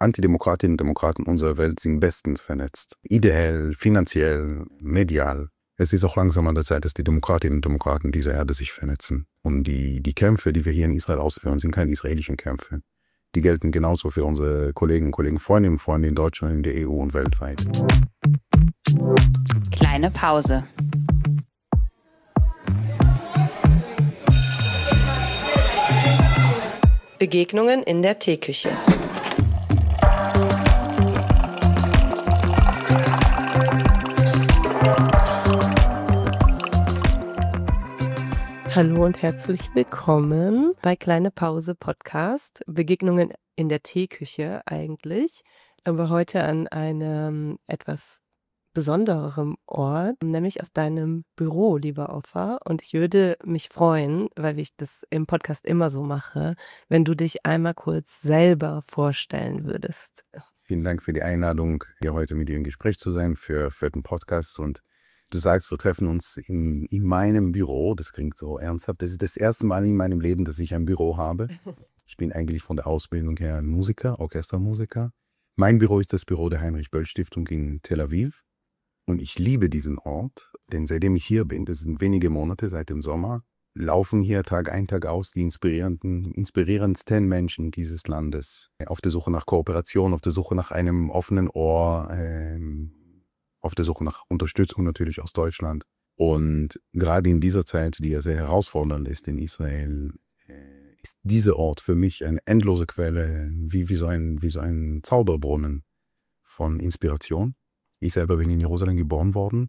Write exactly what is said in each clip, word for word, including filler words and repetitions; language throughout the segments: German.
Antidemokratinnen und Demokraten unserer Welt sind bestens vernetzt. Ideell, finanziell, medial. Es ist auch langsam an der Zeit, dass die Demokratinnen und Demokraten dieser Erde sich vernetzen. Und die, die Kämpfe, die wir hier in Israel ausführen, sind keine israelischen Kämpfe. Die gelten genauso für unsere Kolleginnen und Kollegen, Freundinnen und Freunde in Deutschland, in der E U und weltweit. Kleine Pause. Begegnungen in der Teeküche. Hallo und herzlich willkommen bei Kleine Pause Podcast. Begegnungen in der Teeküche eigentlich, aber heute an einem etwas besonderem Ort, nämlich aus deinem Büro, lieber Ofer. Und ich würde mich freuen, weil ich das im Podcast immer so mache, wenn du dich einmal kurz selber vorstellen würdest. Vielen Dank für die Einladung, hier heute mit dir im Gespräch zu sein für, für den Podcast. Und du sagst, wir treffen uns in, in meinem Büro. Das klingt so ernsthaft. Das ist das erste Mal in meinem Leben, dass ich ein Büro habe. Ich bin eigentlich von der Ausbildung her ein Musiker, Orchestermusiker. Mein Büro ist das Büro der Heinrich-Böll-Stiftung in Tel Aviv. Und ich liebe diesen Ort, denn seitdem ich hier bin, das sind wenige Monate seit dem Sommer, laufen hier Tag ein, Tag aus die inspirierenden, inspirierendsten Menschen dieses Landes. Auf der Suche nach Kooperation, auf der Suche nach einem offenen Ohr, ähm, auf der Suche nach Unterstützung natürlich aus Deutschland. Und gerade in dieser Zeit, die ja sehr herausfordernd ist in Israel, äh, ist dieser Ort für mich eine endlose Quelle, wie, wie, so ein, wie so ein Zauberbrunnen von Inspiration. Ich selber bin in Jerusalem geboren worden,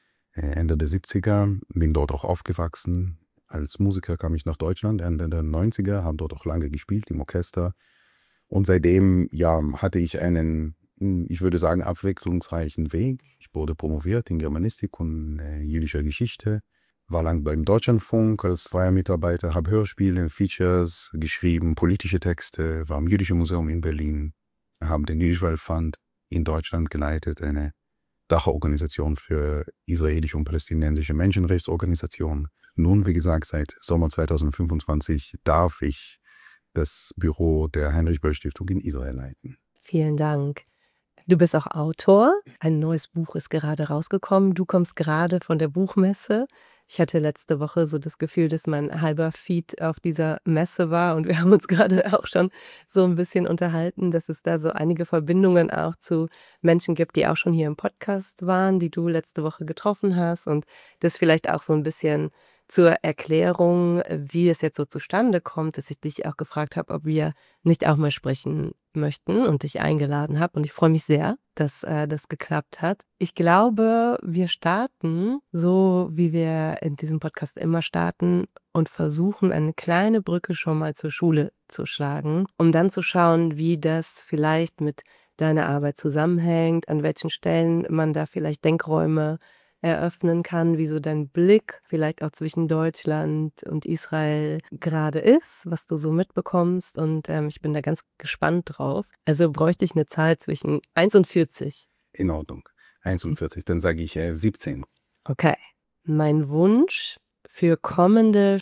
Ende der siebziger, bin dort auch aufgewachsen. Als Musiker kam ich nach Deutschland, Ende der neunziger, habe dort auch lange gespielt im Orchester. Und seitdem ja, hatte ich einen, ich würde sagen, abwechslungsreichen Weg. Ich wurde promoviert in Germanistik und äh, jüdischer Geschichte, war lang beim Deutschlandfunk als freier Mitarbeiter, habe Hörspiele, Features geschrieben, politische Texte, war im Jüdischen Museum in Berlin, habe den Jüdisch Weltfund in Deutschland geleitet, eine Dachorganisation für israelische und palästinensische Menschenrechtsorganisationen. Nun, wie gesagt, seit Sommer zweitausendfünfundzwanzig darf ich das Büro der Heinrich-Böll-Stiftung in Israel leiten. Vielen Dank. Du bist auch Autor. Ein neues Buch ist gerade rausgekommen. Du kommst gerade von der Buchmesse. Ich hatte letzte Woche so das Gefühl, dass mein halber Feed auf dieser Messe war und wir haben uns gerade auch schon so ein bisschen unterhalten, dass es da so einige Verbindungen auch zu Menschen gibt, die auch schon hier im Podcast waren, die du letzte Woche getroffen hast und das vielleicht auch so ein bisschen zur Erklärung, wie es jetzt so zustande kommt, dass ich dich auch gefragt habe, ob wir nicht auch mal sprechen möchten und dich eingeladen habe. Und ich freue mich sehr, dass äh, das geklappt hat. Ich glaube, wir starten so, wie wir in diesem Podcast immer starten und versuchen, eine kleine Brücke schon mal zur Schule zu schlagen, um dann zu schauen, wie das vielleicht mit deiner Arbeit zusammenhängt, an welchen Stellen man da vielleicht Denkräume eröffnen kann, wie so dein Blick vielleicht auch zwischen Deutschland und Israel gerade ist, was du so mitbekommst und ähm, ich bin da ganz gespannt drauf. Also bräuchte ich eine Zahl zwischen eins und vierzig. In Ordnung. einundvierzig, dann sage ich äh, siebzehn. Okay. Mein Wunsch für kommende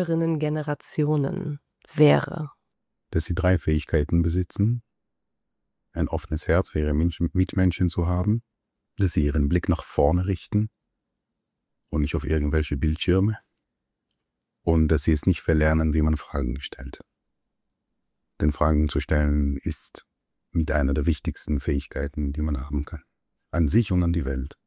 Schülerinnen-Generationen wäre, dass sie drei Fähigkeiten besitzen. Ein offenes Herz für ihre Mitmenschen zu haben, dass sie ihren Blick nach vorne richten und nicht auf irgendwelche Bildschirme und dass sie es nicht verlernen, wie man Fragen stellt. Denn Fragen zu stellen ist mit einer der wichtigsten Fähigkeiten, die man haben kann. An sich und an die Welt.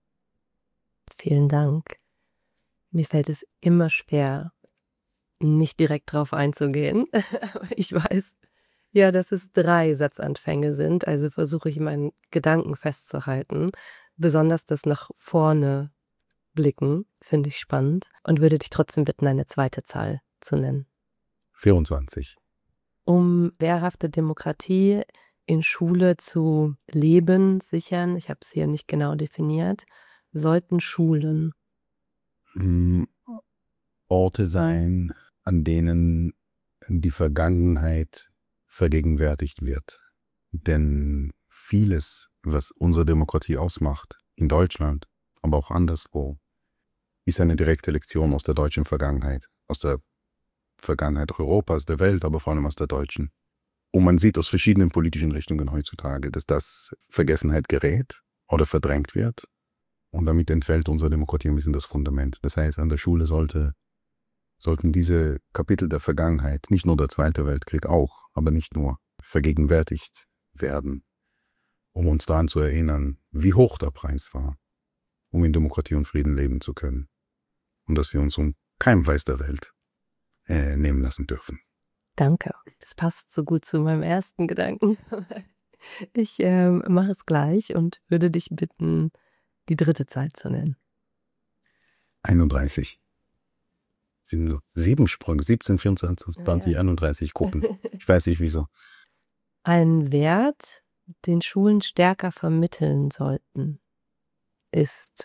Vielen Dank. Mir fällt es immer schwer, nicht direkt drauf einzugehen, aber ich weiß, ja, dass es drei Satzanfänge sind, also versuche ich meinen Gedanken festzuhalten. Besonders das nach vorne blicken, finde ich spannend und würde dich trotzdem bitten, eine zweite Zahl zu nennen. vierundzwanzig. Um wehrhafte Demokratie in Schule zu leben, sichern, ich habe es hier nicht genau definiert, sollten Schulen Mm, Orte sein, an denen die Vergangenheit vergegenwärtigt wird. Denn vieles, was unsere Demokratie ausmacht, in Deutschland, aber auch anderswo, ist eine direkte Lektion aus der deutschen Vergangenheit, aus der Vergangenheit Europas, der Welt, aber vor allem aus der deutschen. Und man sieht aus verschiedenen politischen Richtungen heutzutage, dass das Vergessenheit gerät oder verdrängt wird. Und damit entfällt unsere Demokratie ein bisschen das Fundament. Das heißt, an der Schule sollte, sollten diese Kapitel der Vergangenheit, nicht nur der Zweite Weltkrieg auch, aber nicht nur, vergegenwärtigt werden, um uns daran zu erinnern, wie hoch der Preis war, um in Demokratie und Frieden leben zu können. Und dass wir uns um keinen Preis der Welt äh, nehmen lassen dürfen. Danke. Das passt so gut zu meinem ersten Gedanken. Ich ähm, mache es gleich und würde dich bitten, die dritte Zahl zu nennen. einunddreißig. Sind so sieben Sprünge, siebzehn, vierundzwanzig, zwanzig, Ja. einunddreißig Gruppen. Ich weiß nicht wieso. Ein Wert, den Schulen stärker vermitteln sollten, ist.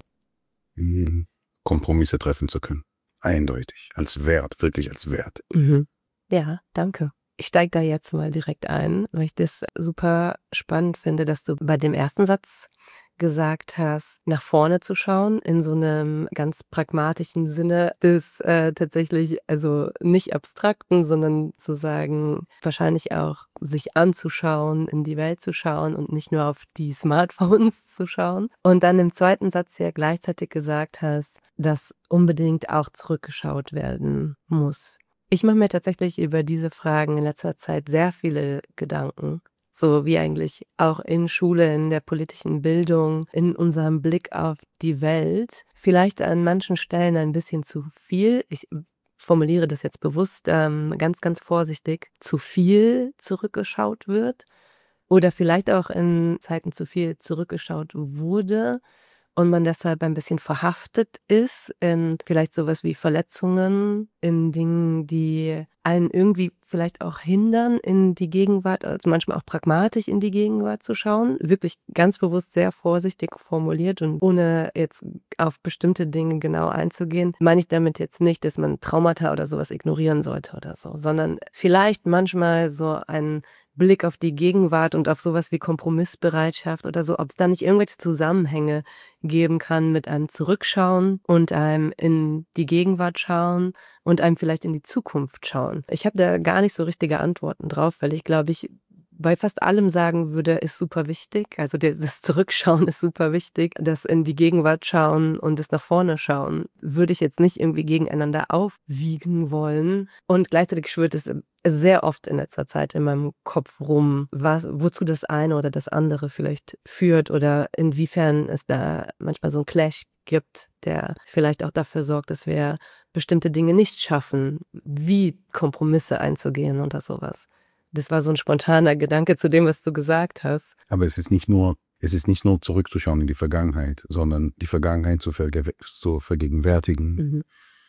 Mhm. Kompromisse treffen zu können. Eindeutig. Als Wert, wirklich als Wert. Mhm. Ja, danke. Ich steige da jetzt mal direkt ein, weil ich das super spannend finde, dass du bei dem ersten Satz gesagt hast, nach vorne zu schauen, in so einem ganz pragmatischen Sinne des äh, tatsächlich, also nicht abstrakten, sondern zu sagen, wahrscheinlich auch sich anzuschauen, in die Welt zu schauen und nicht nur auf die Smartphones zu schauen. Und dann im zweiten Satz ja gleichzeitig gesagt hast, dass unbedingt auch zurückgeschaut werden muss. Ich mache mir tatsächlich über diese Fragen in letzter Zeit sehr viele Gedanken. So wie eigentlich auch in Schule, in der politischen Bildung, in unserem Blick auf die Welt. Vielleicht an manchen Stellen ein bisschen zu viel. Ich formuliere das jetzt bewusst ähm, ganz, ganz vorsichtig. Zu viel zurückgeschaut wird. Oder vielleicht auch in Zeiten zu viel zurückgeschaut wurde. Und man deshalb ein bisschen verhaftet ist in vielleicht sowas wie Verletzungen, in Dingen, die einen irgendwie vielleicht auch hindern, in die Gegenwart, also manchmal auch pragmatisch in die Gegenwart zu schauen. Wirklich ganz bewusst sehr vorsichtig formuliert und ohne jetzt auf bestimmte Dinge genau einzugehen, meine ich damit jetzt nicht, dass man Traumata oder sowas ignorieren sollte oder so, sondern vielleicht manchmal so ein Blick auf die Gegenwart und auf sowas wie Kompromissbereitschaft oder so, ob es da nicht irgendwelche Zusammenhänge geben kann mit einem Zurückschauen und einem in die Gegenwart schauen und einem vielleicht in die Zukunft schauen. Ich habe da gar nicht so richtige Antworten drauf, weil ich glaube, ich bei fast allem sagen würde, ist super wichtig. Also das Zurückschauen ist super wichtig. Das in die Gegenwart schauen und das nach vorne schauen, würde ich jetzt nicht irgendwie gegeneinander aufwiegen wollen. Und gleichzeitig schwirrt es sehr oft in letzter Zeit in meinem Kopf rum, was, wozu das eine oder das andere vielleicht führt oder inwiefern es da manchmal so einen Clash gibt, der vielleicht auch dafür sorgt, dass wir bestimmte Dinge nicht schaffen, wie Kompromisse einzugehen oder sowas. Das war so ein spontaner Gedanke zu dem, was du gesagt hast. Aber es ist nicht nur, es ist nicht nur zurückzuschauen in die Vergangenheit, sondern die Vergangenheit zu, verge zu vergegenwärtigen. Mhm.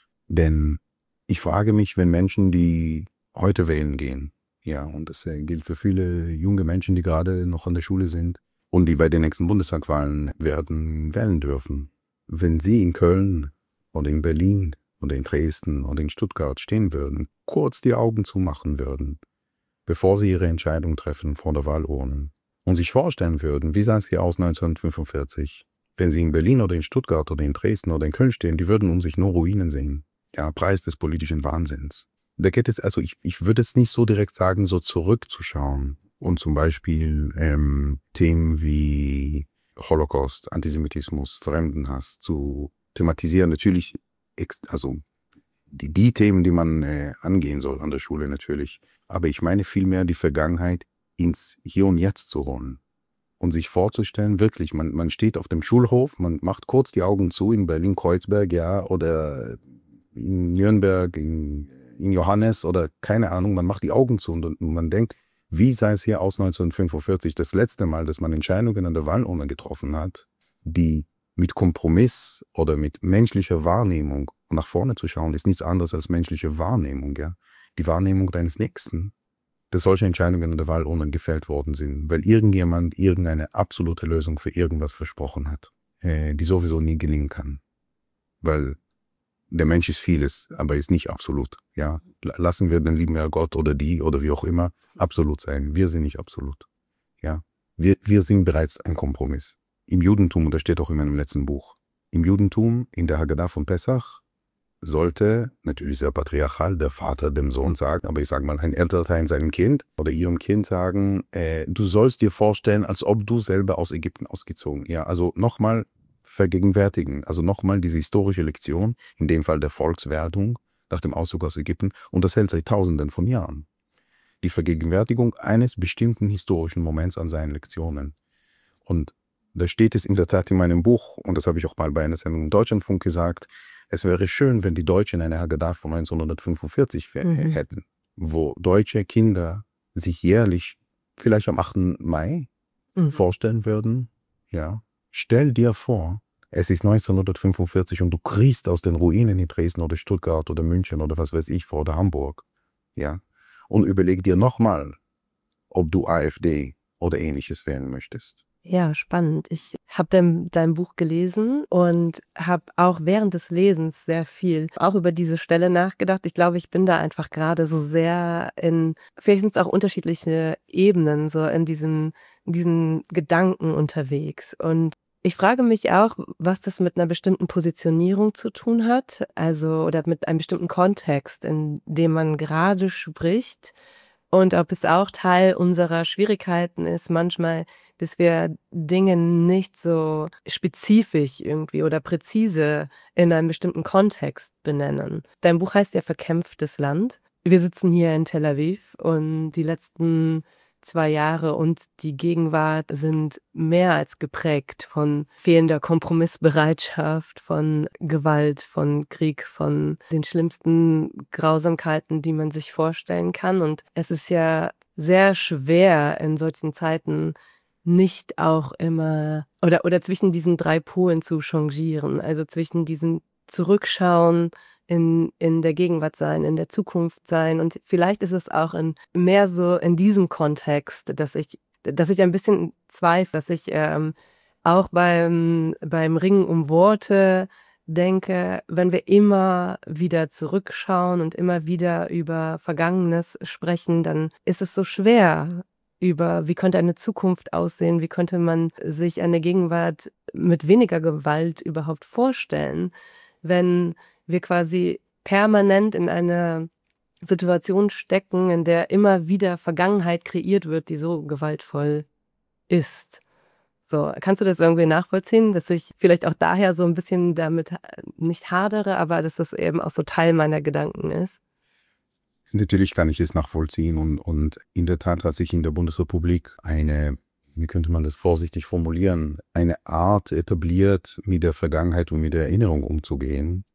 Denn ich frage mich, wenn Menschen, die heute wählen gehen, ja, und das äh, gilt für viele junge Menschen, die gerade noch an der Schule sind und die bei den nächsten Bundestagwahlen werden wählen dürfen, wenn sie in Köln oder in Berlin oder in Dresden oder in Stuttgart stehen würden, kurz die Augen zumachen würden, bevor sie ihre Entscheidung treffen vor der Wahlurne und sich vorstellen würden, wie sah es hier aus neunzehnhundertfünfundvierzig, wenn sie in Berlin oder in Stuttgart oder in Dresden oder in Köln stehen, die würden um sich nur Ruinen sehen. Ja, Preis des politischen Wahnsinns. Da geht es, also ich, ich würde es nicht so direkt sagen, so zurückzuschauen und zum Beispiel ähm, Themen wie Holocaust, Antisemitismus, Fremdenhass zu thematisieren. Natürlich, also die, die Themen, die man äh, angehen soll an der Schule natürlich. Aber ich meine vielmehr die Vergangenheit ins Hier und Jetzt zu holen und sich vorzustellen, wirklich, man, man steht auf dem Schulhof, man macht kurz die Augen zu in Berlin-Kreuzberg, ja, oder in Nürnberg, in, in Johannes oder keine Ahnung, man macht die Augen zu und, und man denkt, wie sah es hier aus neunzehnhundertfünfundvierzig, das letzte Mal, dass man Entscheidungen an der Wahlurne getroffen hat, die mit Kompromiss oder mit menschlicher Wahrnehmung, und nach vorne zu schauen, ist nichts anderes als menschliche Wahrnehmung, ja, die Wahrnehmung deines Nächsten, dass solche Entscheidungen an der Wahlurne gefällt worden sind, weil irgendjemand irgendeine absolute Lösung für irgendwas versprochen hat, äh, die sowieso nie gelingen kann, weil der Mensch ist vieles, aber ist nicht absolut. Ja, lassen wir den lieben Herr Gott oder die oder wie auch immer absolut sein. Wir sind nicht absolut. Ja, wir, wir sind bereits ein Kompromiss. Im Judentum, und das steht auch in meinem letzten Buch, im Judentum, in der Haggadah von Pessach, sollte, natürlich sehr patriarchal, der Vater dem Sohn sagen, aber ich sage mal, ein Elternteil seinem Kind oder ihrem Kind sagen, äh, du sollst dir vorstellen, als ob du selber aus Ägypten ausgezogen. Ja, also nochmal vergegenwärtigen, also nochmal diese historische Lektion, in dem Fall der Volkswertung nach dem Auszug aus Ägypten, und das hält seit Tausenden von Jahren. Die Vergegenwärtigung eines bestimmten historischen Moments an seinen Lektionen. Und da steht es in der Tat in meinem Buch, und das habe ich auch mal bei einer Sendung im Deutschlandfunk gesagt, es wäre schön, wenn die Deutschen eine Haggadah von neunzehnhundertfünfundvierzig Mhm. hätten, wo deutsche Kinder sich jährlich, vielleicht am achten Mai, Mhm. vorstellen würden, ja, stell dir vor, es ist neunzehnhundertfünfundvierzig und du kriechst aus den Ruinen in Dresden oder Stuttgart oder München oder was weiß ich vor oder Hamburg, ja, und überleg dir nochmal, ob du AfD oder Ähnliches wählen möchtest. Ja, spannend. Ich habe dein, dein Buch gelesen und habe auch während des Lesens sehr viel auch über diese Stelle nachgedacht. Ich glaube, ich bin da einfach gerade so sehr in, vielleicht sind es auch unterschiedliche Ebenen, so in diesem, in diesen Gedanken unterwegs. Und ich frage mich auch, was das mit einer bestimmten Positionierung zu tun hat, also oder mit einem bestimmten Kontext, in dem man gerade spricht. Und ob es auch Teil unserer Schwierigkeiten ist, manchmal, dass wir Dinge nicht so spezifisch irgendwie oder präzise in einem bestimmten Kontext benennen. Dein Buch heißt ja Verkämpftes Land. Wir sitzen hier in Tel Aviv und die letzten zwei Jahre und die Gegenwart sind mehr als geprägt von fehlender Kompromissbereitschaft, von Gewalt, von Krieg, von den schlimmsten Grausamkeiten, die man sich vorstellen kann. Und es ist ja sehr schwer in solchen Zeiten nicht auch immer oder, oder zwischen diesen drei Polen zu changieren, also zwischen diesem Zurückschauen, in, in der Gegenwart sein, in der Zukunft sein. Und vielleicht ist es auch in, mehr so in diesem Kontext, dass ich, dass ich ein bisschen zweifle, dass ich ähm, auch beim, beim Ringen um Worte denke, wenn wir immer wieder zurückschauen und immer wieder über Vergangenes sprechen, dann ist es so schwer, über wie könnte eine Zukunft aussehen, wie könnte man sich eine Gegenwart mit weniger Gewalt überhaupt vorstellen, wenn wir quasi permanent in einer Situation stecken, in der immer wieder Vergangenheit kreiert wird, die so gewaltvoll ist. So, kannst du das irgendwie nachvollziehen, dass ich vielleicht auch daher so ein bisschen damit nicht hadere, aber dass das eben auch so Teil meiner Gedanken ist? Natürlich kann ich es nachvollziehen und, und in der Tat hat sich in der Bundesrepublik eine, wie könnte man das vorsichtig formulieren, eine Art etabliert, mit der Vergangenheit und mit der Erinnerung umzugehen,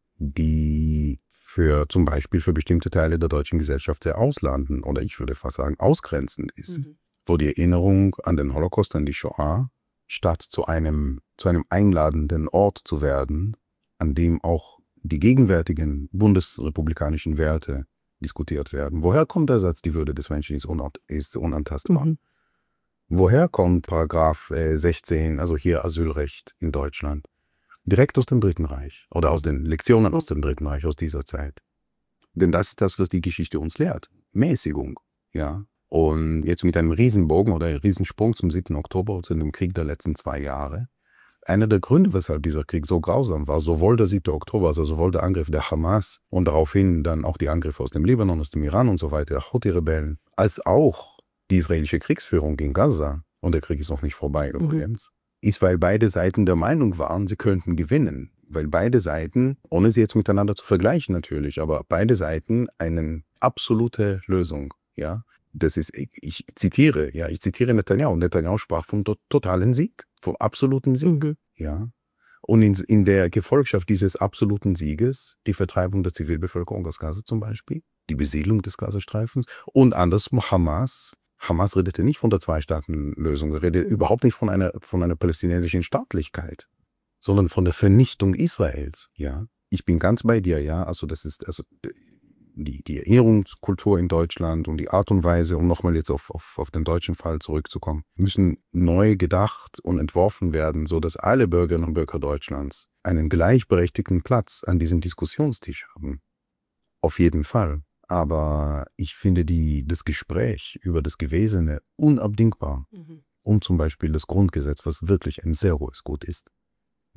die für zum Beispiel für bestimmte Teile der deutschen Gesellschaft sehr ausladend oder ich würde fast sagen ausgrenzend ist, mhm. wo die Erinnerung an den Holocaust, an die Shoah, statt zu einem, zu einem einladenden Ort zu werden, an dem auch die gegenwärtigen bundesrepublikanischen Werte diskutiert werden. Woher kommt der Satz, die Würde des Menschen ist, unant- ist unantastbar? Mhm. Woher kommt Paragraph äh, sechzehn, also hier Asylrecht in Deutschland? Direkt aus dem Dritten Reich oder aus den Lektionen aus dem Dritten Reich, aus dieser Zeit. Denn das ist das, was die Geschichte uns lehrt. Mäßigung, ja. Und jetzt mit einem Riesenbogen oder einem Riesensprung zum siebten Oktober, zu dem Krieg der letzten zwei Jahre. Einer der Gründe, weshalb dieser Krieg so grausam war, sowohl der siebte Oktober, also sowohl der Angriff der Hamas und daraufhin dann auch die Angriffe aus dem Libanon, aus dem Iran und so weiter, der Houthi-Rebellen, als auch die israelische Kriegsführung in Gaza, und der Krieg ist noch nicht vorbei übrigens, mhm. ist, weil beide Seiten der Meinung waren, sie könnten gewinnen. Weil beide Seiten, ohne sie jetzt miteinander zu vergleichen natürlich, aber beide Seiten eine absolute Lösung, ja. Das ist, ich, ich zitiere, ja, ich zitiere Netanyahu. Netanyahu sprach vom to- totalen Sieg, vom absoluten Sieg, mhm. ja. Und in, in der Gefolgschaft dieses absoluten Sieges, die Vertreibung der Zivilbevölkerung aus Gaza zum Beispiel, die Besiedlung des Gazastreifens und andersrum Hamas. Hamas redete nicht von der Zwei-Staaten-Lösung, redete mhm. überhaupt nicht von einer, von einer palästinensischen Staatlichkeit, sondern von der Vernichtung Israels, ja. Ich bin ganz bei dir, ja, also das ist, also die, die Erinnerungskultur in Deutschland und die Art und Weise, um nochmal jetzt auf, auf, auf den deutschen Fall zurückzukommen, müssen neu gedacht und entworfen werden, sodass alle Bürgerinnen und Bürger Deutschlands einen gleichberechtigten Platz an diesem Diskussionstisch haben. Auf jeden Fall. Aber ich finde die, das Gespräch über das Gewesene unabdingbar, mhm. um zum Beispiel das Grundgesetz, was wirklich ein sehr hohes Gut ist,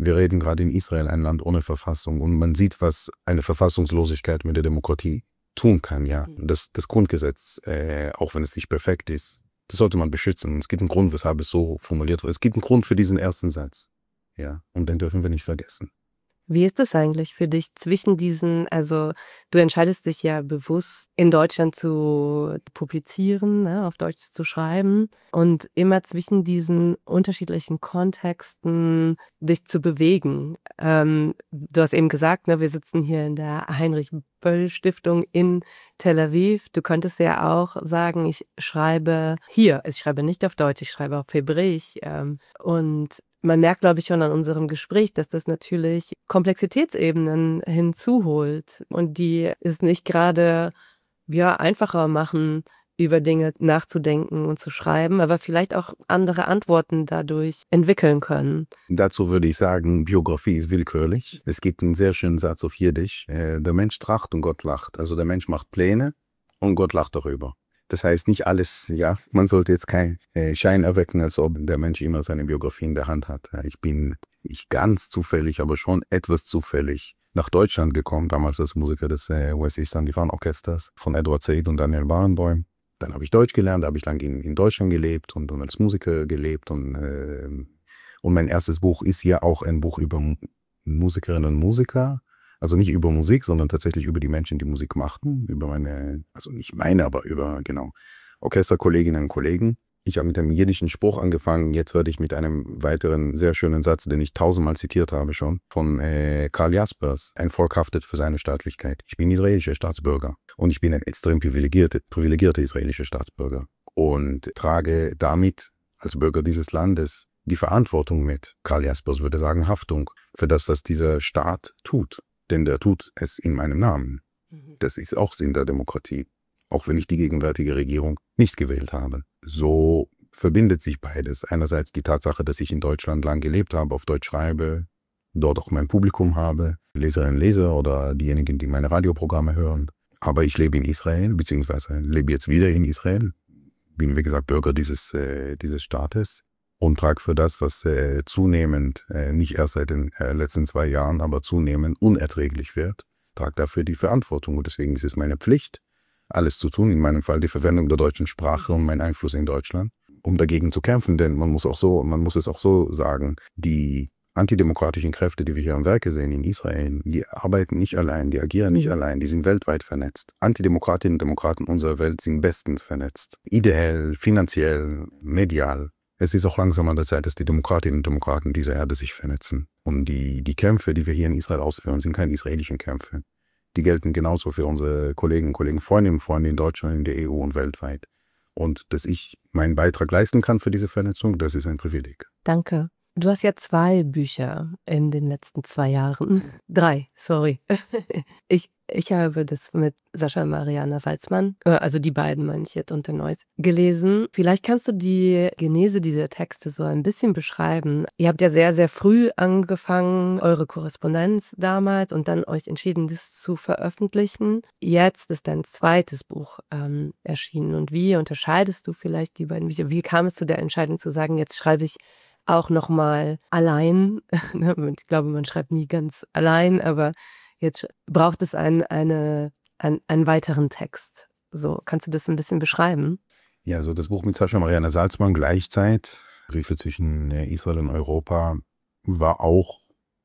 Wir reden gerade in Israel, ein Land ohne Verfassung, und man sieht, was eine Verfassungslosigkeit mit der Demokratie tun kann, ja. Das, das Grundgesetz, äh, auch wenn es nicht perfekt ist, das sollte man beschützen. Es gibt einen Grund, weshalb es so formuliert wird. Es gibt einen Grund für diesen ersten Satz, ja, und den dürfen wir nicht vergessen. Wie ist es eigentlich für dich zwischen diesen, also du entscheidest dich ja bewusst, in Deutschland zu publizieren, ne, auf Deutsch zu schreiben und immer zwischen diesen unterschiedlichen Kontexten dich zu bewegen. Ähm, du hast eben gesagt, ne, wir sitzen hier in der Heinrich-Böll-Stiftung in Tel Aviv. Du könntest ja auch sagen, ich schreibe hier, ich schreibe nicht auf Deutsch, ich schreibe auf Hebräisch. Ähm, und man merkt, glaube ich, schon an unserem Gespräch, dass das natürlich Komplexitätsebenen hinzuholt und die es nicht gerade, ja, einfacher machen, über Dinge nachzudenken und zu schreiben, aber vielleicht auch andere Antworten dadurch entwickeln können. Dazu würde ich sagen, Biografie ist willkürlich. Es gibt einen sehr schönen Satz auf Jiddisch. Äh, der Mensch tracht und Gott lacht. Also der Mensch macht Pläne und Gott lacht darüber. Das heißt, nicht alles, ja, man sollte jetzt keinen äh, Schein erwecken, als ob der Mensch immer seine Biografie in der Hand hat. Ich bin nicht ganz zufällig, aber schon etwas zufällig nach Deutschland gekommen, damals als Musiker des äh, West Eastern Orchesters von Edward Said und Daniel Barenboim. Dann habe ich Deutsch gelernt, da habe ich lange in, in Deutschland gelebt und, und als Musiker gelebt. Und, äh, und mein erstes Buch ist ja auch ein Buch über Musikerinnen und Musiker. Also nicht über Musik, sondern tatsächlich über die Menschen, die Musik machten. Über meine, also nicht meine, aber über, genau, Orchesterkolleginnen und Kollegen. Ich habe mit einem jiddischen Spruch angefangen. Jetzt werde ich mit einem weiteren sehr schönen Satz, den ich tausendmal zitiert habe schon, von äh, Karl Jaspers. Ein Volk haftet für seine Staatlichkeit. Ich bin israelischer Staatsbürger und ich bin ein extrem privilegierter, privilegierter israelischer Staatsbürger und trage damit als Bürger dieses Landes die Verantwortung mit. Karl Jaspers würde sagen Haftung für das, was dieser Staat tut. Denn der tut es in meinem Namen. Das ist auch Sinn der Demokratie, auch wenn ich die gegenwärtige Regierung nicht gewählt habe. So verbindet sich beides. Einerseits die Tatsache, dass ich in Deutschland lang gelebt habe, auf Deutsch schreibe, dort auch mein Publikum habe, Leserinnen und Leser oder diejenigen, die meine Radioprogramme hören. Aber ich lebe in Israel, beziehungsweise lebe jetzt wieder in Israel, bin wie gesagt Bürger dieses, äh, dieses Staates. Und trage für das, was äh, zunehmend, äh, nicht erst seit den äh, letzten zwei Jahren, aber zunehmend unerträglich wird, trage dafür die Verantwortung. Und deswegen ist es meine Pflicht, alles zu tun, in meinem Fall die Verwendung der deutschen Sprache und mein Einfluss in Deutschland, um dagegen zu kämpfen. Denn man muss auch so, man muss es auch so sagen, die antidemokratischen Kräfte, die wir hier am Werke sehen in Israel, die arbeiten nicht allein, die agieren nicht mhm. allein, die sind weltweit vernetzt. Antidemokratinnen und Demokraten unserer Welt sind bestens vernetzt. Ideell, finanziell, medial. Es ist auch langsam an der Zeit, dass die Demokratinnen und Demokraten dieser Erde sich vernetzen. Und die, die Kämpfe, die wir hier in Israel ausführen, sind keine israelischen Kämpfe. Die gelten genauso für unsere Kollegen und Kollegen, Freundinnen und Freunde in Deutschland, in der E U und weltweit. Und dass ich meinen Beitrag leisten kann für diese Vernetzung, das ist ein Privileg. Danke. Du hast ja zwei Bücher in den letzten zwei Jahren. Drei, sorry. Ich, ich habe das mit Sascha Mariana Walzmann, also die beiden meine ich jetzt unter Neuss, gelesen. Vielleicht kannst du die Genese dieser Texte so ein bisschen beschreiben. Ihr habt ja sehr, sehr früh angefangen, eure Korrespondenz damals, und dann euch entschieden, das zu veröffentlichen. Jetzt ist dein zweites Buch ähm, erschienen. Und wie unterscheidest du vielleicht die beiden Bücher? Wie kam es zu der Entscheidung zu sagen, jetzt schreibe ich auch nochmal allein? Ich glaube, man schreibt nie ganz allein, aber jetzt braucht es einen, eine, einen, einen weiteren Text. So, kannst du das ein bisschen beschreiben? Ja, so das Buch mit Sascha Mariana Salzmann, Gleichzeit, Briefe zwischen Israel und Europa, war auch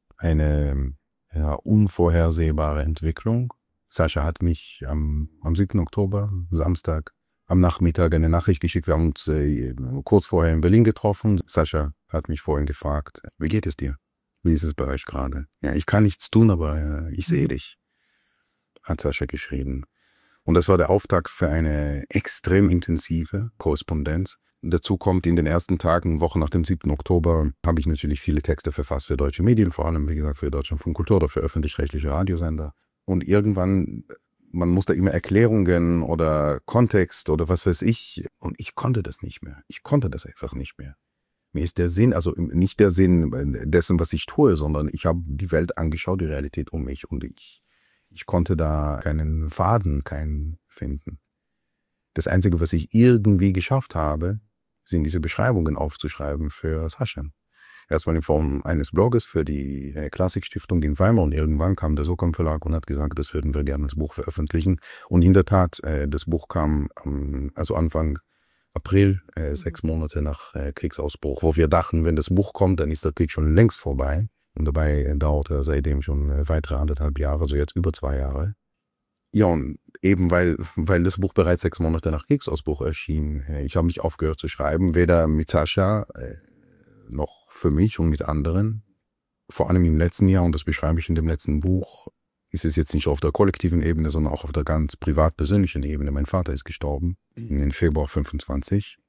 eine ja, unvorhersehbare Entwicklung. Sascha hat mich am, am siebten Oktober, Samstag, am Nachmittag eine Nachricht geschickt. Wir haben uns äh, kurz vorher in Berlin getroffen. Sascha hat mich vorhin gefragt, wie geht es dir? Wie ist es bei euch gerade? Ja, ich kann nichts tun, aber äh, ich sehe dich, hat Sascha geschrieben. Und das war der Auftakt für eine extrem intensive Korrespondenz. Dazu kommt, in den ersten Tagen, Wochen nach dem siebten Oktober, habe ich natürlich viele Texte verfasst für deutsche Medien, vor allem, wie gesagt, für Deutschlandfunk Kultur oder für öffentlich-rechtliche Radiosender. Und irgendwann, man muss da immer Erklärungen oder Kontext oder was weiß ich. Und ich konnte das nicht mehr. Ich konnte das einfach nicht mehr. Mir ist der Sinn, also nicht der Sinn dessen, was ich tue, sondern ich habe die Welt angeschaut, die Realität um mich. Und ich, ich konnte da keinen Faden, keinen finden. Das Einzige, was ich irgendwie geschafft habe, sind diese Beschreibungen aufzuschreiben für Sascha. Erstmal in Form eines Bloges für die äh, Klassikstiftung in Weimar und irgendwann kam der Socom Verlag und hat gesagt, das würden wir gerne als Buch veröffentlichen. Und in der Tat, äh, das Buch kam ähm, also Anfang April, äh, sechs Monate nach äh, Kriegsausbruch, wo wir dachten, wenn das Buch kommt, dann ist der Krieg schon längst vorbei. Und dabei äh, dauerte er seitdem schon äh, weitere anderthalb Jahre, also jetzt über zwei Jahre. Ja, und eben weil, weil das Buch bereits sechs Monate nach Kriegsausbruch erschien, äh, ich habe nicht aufgehört zu schreiben, weder mit Sascha äh, noch für mich und mit anderen. Vor allem im letzten Jahr, und das beschreibe ich in dem letzten Buch, ist es jetzt nicht auf der kollektiven Ebene, sondern auch auf der ganz privat-persönlichen Ebene. Mein Vater ist gestorben, im Februar fünfundzwanzig.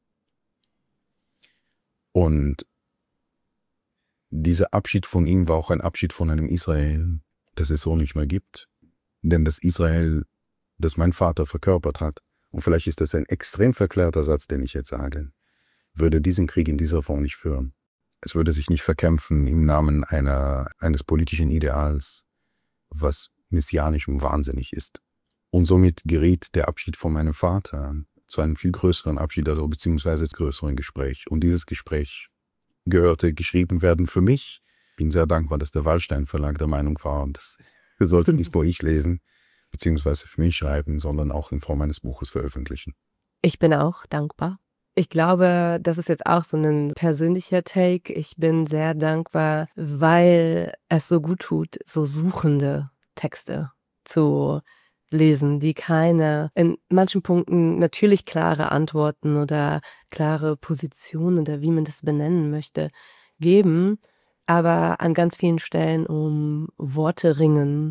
Und dieser Abschied von ihm war auch ein Abschied von einem Israel, das es so nicht mehr gibt. Denn das Israel, das mein Vater verkörpert hat, und vielleicht ist das ein extrem verklärter Satz, den ich jetzt sage, würde diesen Krieg in dieser Form nicht führen. Es würde sich nicht verkämpfen im Namen einer, eines politischen Ideals, was messianisch und wahnsinnig ist. Und somit geriet der Abschied von meinem Vater zu einem viel größeren Abschied, also beziehungsweise größeren Gespräch. Und dieses Gespräch gehörte geschrieben werden für mich. Ich bin sehr dankbar, dass der Wallstein Verlag der Meinung war, und das sollte nicht nur ich lesen, beziehungsweise für mich schreiben, sondern auch in Form eines Buches veröffentlichen. Ich bin auch dankbar. Ich glaube, das ist jetzt auch so ein persönlicher Take. Ich bin sehr dankbar, weil es so gut tut, so suchende Texte zu lesen, die keine, in manchen Punkten natürlich klare Antworten oder klare Positionen oder wie man das benennen möchte, geben, aber an ganz vielen Stellen um Worte ringen,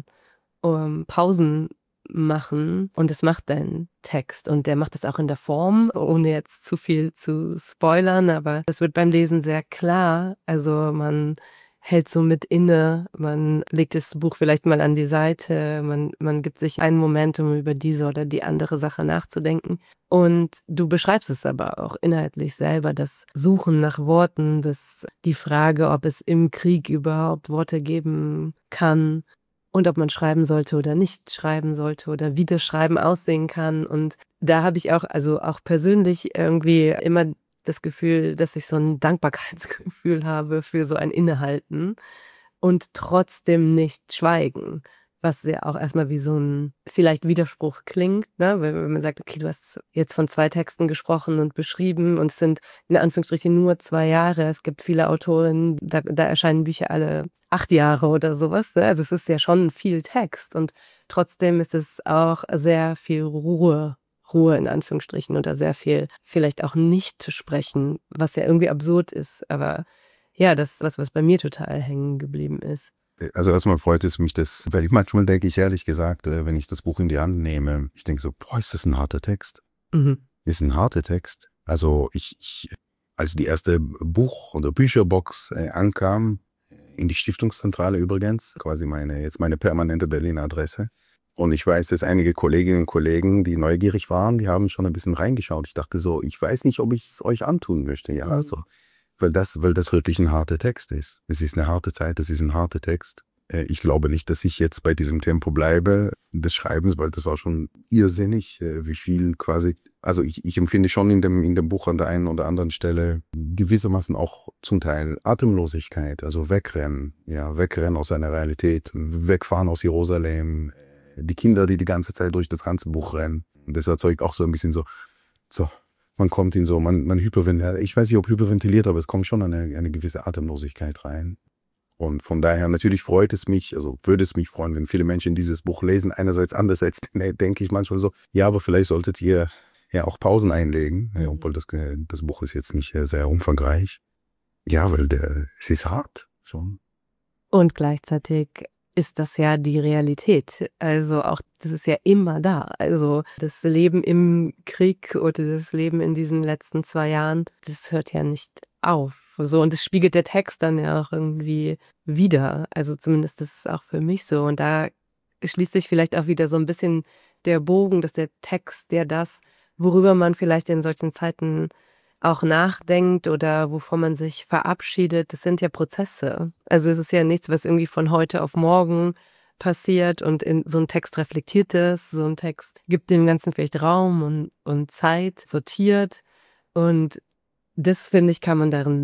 um Pausen machen, und das macht dein Text, und der macht es auch in der Form, ohne jetzt zu viel zu spoilern, aber das wird beim Lesen sehr klar. Also man hält so mit inne, man legt das Buch vielleicht mal an die Seite, man, man gibt sich einen Moment, um über diese oder die andere Sache nachzudenken, und du beschreibst es aber auch inhaltlich selber, das Suchen nach Worten, das, die Frage, ob es im Krieg überhaupt Worte geben kann, und ob man schreiben sollte oder nicht schreiben sollte oder wie das Schreiben aussehen kann. Und da habe ich auch, also auch persönlich irgendwie immer das Gefühl, dass ich so ein Dankbarkeitsgefühl habe für so ein Innehalten und trotzdem nicht schweigen. Was ja auch erstmal wie so ein vielleicht Widerspruch klingt, ne? Wenn wenn man sagt, okay, du hast jetzt von zwei Texten gesprochen und beschrieben und es sind in Anführungsstrichen nur zwei Jahre. Es gibt viele Autorinnen, da, da erscheinen Bücher alle acht Jahre oder sowas. Ne? Also es ist ja schon viel Text, und trotzdem ist es auch sehr viel Ruhe. Ruhe in Anführungsstrichen, oder sehr viel vielleicht auch nicht zu sprechen, was ja irgendwie absurd ist. Aber ja, das ist was, was bei mir total hängen geblieben ist. Also erstmal freut es mich, dass, weil ich manchmal denke ich ehrlich gesagt, wenn ich das Buch in die Hand nehme, ich denke so, boah, ist das ein harter Text? Mhm. Ist ein harter Text. Also ich, ich als die erste Buch- oder Bücherbox äh, ankam, in die Stiftungszentrale übrigens, quasi meine, jetzt meine permanente Berliner Adresse. Und ich weiß, dass einige Kolleginnen und Kollegen, die neugierig waren, die haben schon ein bisschen reingeschaut. Ich dachte so, ich weiß nicht, ob ich es euch antun möchte. Ja, also. Weil das, weil das wirklich ein harter Text ist. Es ist eine harte Zeit, es ist ein harter Text. Ich glaube nicht, dass ich jetzt bei diesem Tempo bleibe des Schreibens, weil das war schon irrsinnig, wie viel quasi, also ich, ich empfinde schon in dem, in dem Buch an der einen oder anderen Stelle gewissermaßen auch zum Teil Atemlosigkeit, also wegrennen, ja, wegrennen aus einer Realität, wegfahren aus Jerusalem, die Kinder, die die ganze Zeit durch das ganze Buch rennen. Und das erzeugt auch so ein bisschen so, so, man kommt in so, man, man hyperventiliert, ich weiß nicht, ob hyperventiliert, aber es kommt schon eine, eine gewisse Atemlosigkeit rein. Und von daher, natürlich freut es mich, also würde es mich freuen, wenn viele Menschen dieses Buch lesen. Einerseits, andererseits denke ich manchmal so, ja, aber vielleicht solltet ihr ja auch Pausen einlegen, ja, obwohl das, das Buch ist jetzt nicht sehr umfangreich. Ja, weil der, es ist hart schon. Und gleichzeitig ist das ja die Realität. Also auch, das ist ja immer da. Also das Leben im Krieg oder das Leben in diesen letzten zwei Jahren, das hört ja nicht auf. So, und das spiegelt der Text dann ja auch irgendwie wider. Also zumindest das ist auch für mich so. Und da schließt sich vielleicht auch wieder so ein bisschen der Bogen, dass der Text, der das, worüber man vielleicht in solchen Zeiten auch nachdenkt oder wovon man sich verabschiedet, das sind ja Prozesse. Also es ist ja nichts, was irgendwie von heute auf morgen passiert, und in so ein Text reflektiert es, so ein Text gibt dem Ganzen vielleicht Raum und, und Zeit, sortiert, und das, finde ich, kann man darin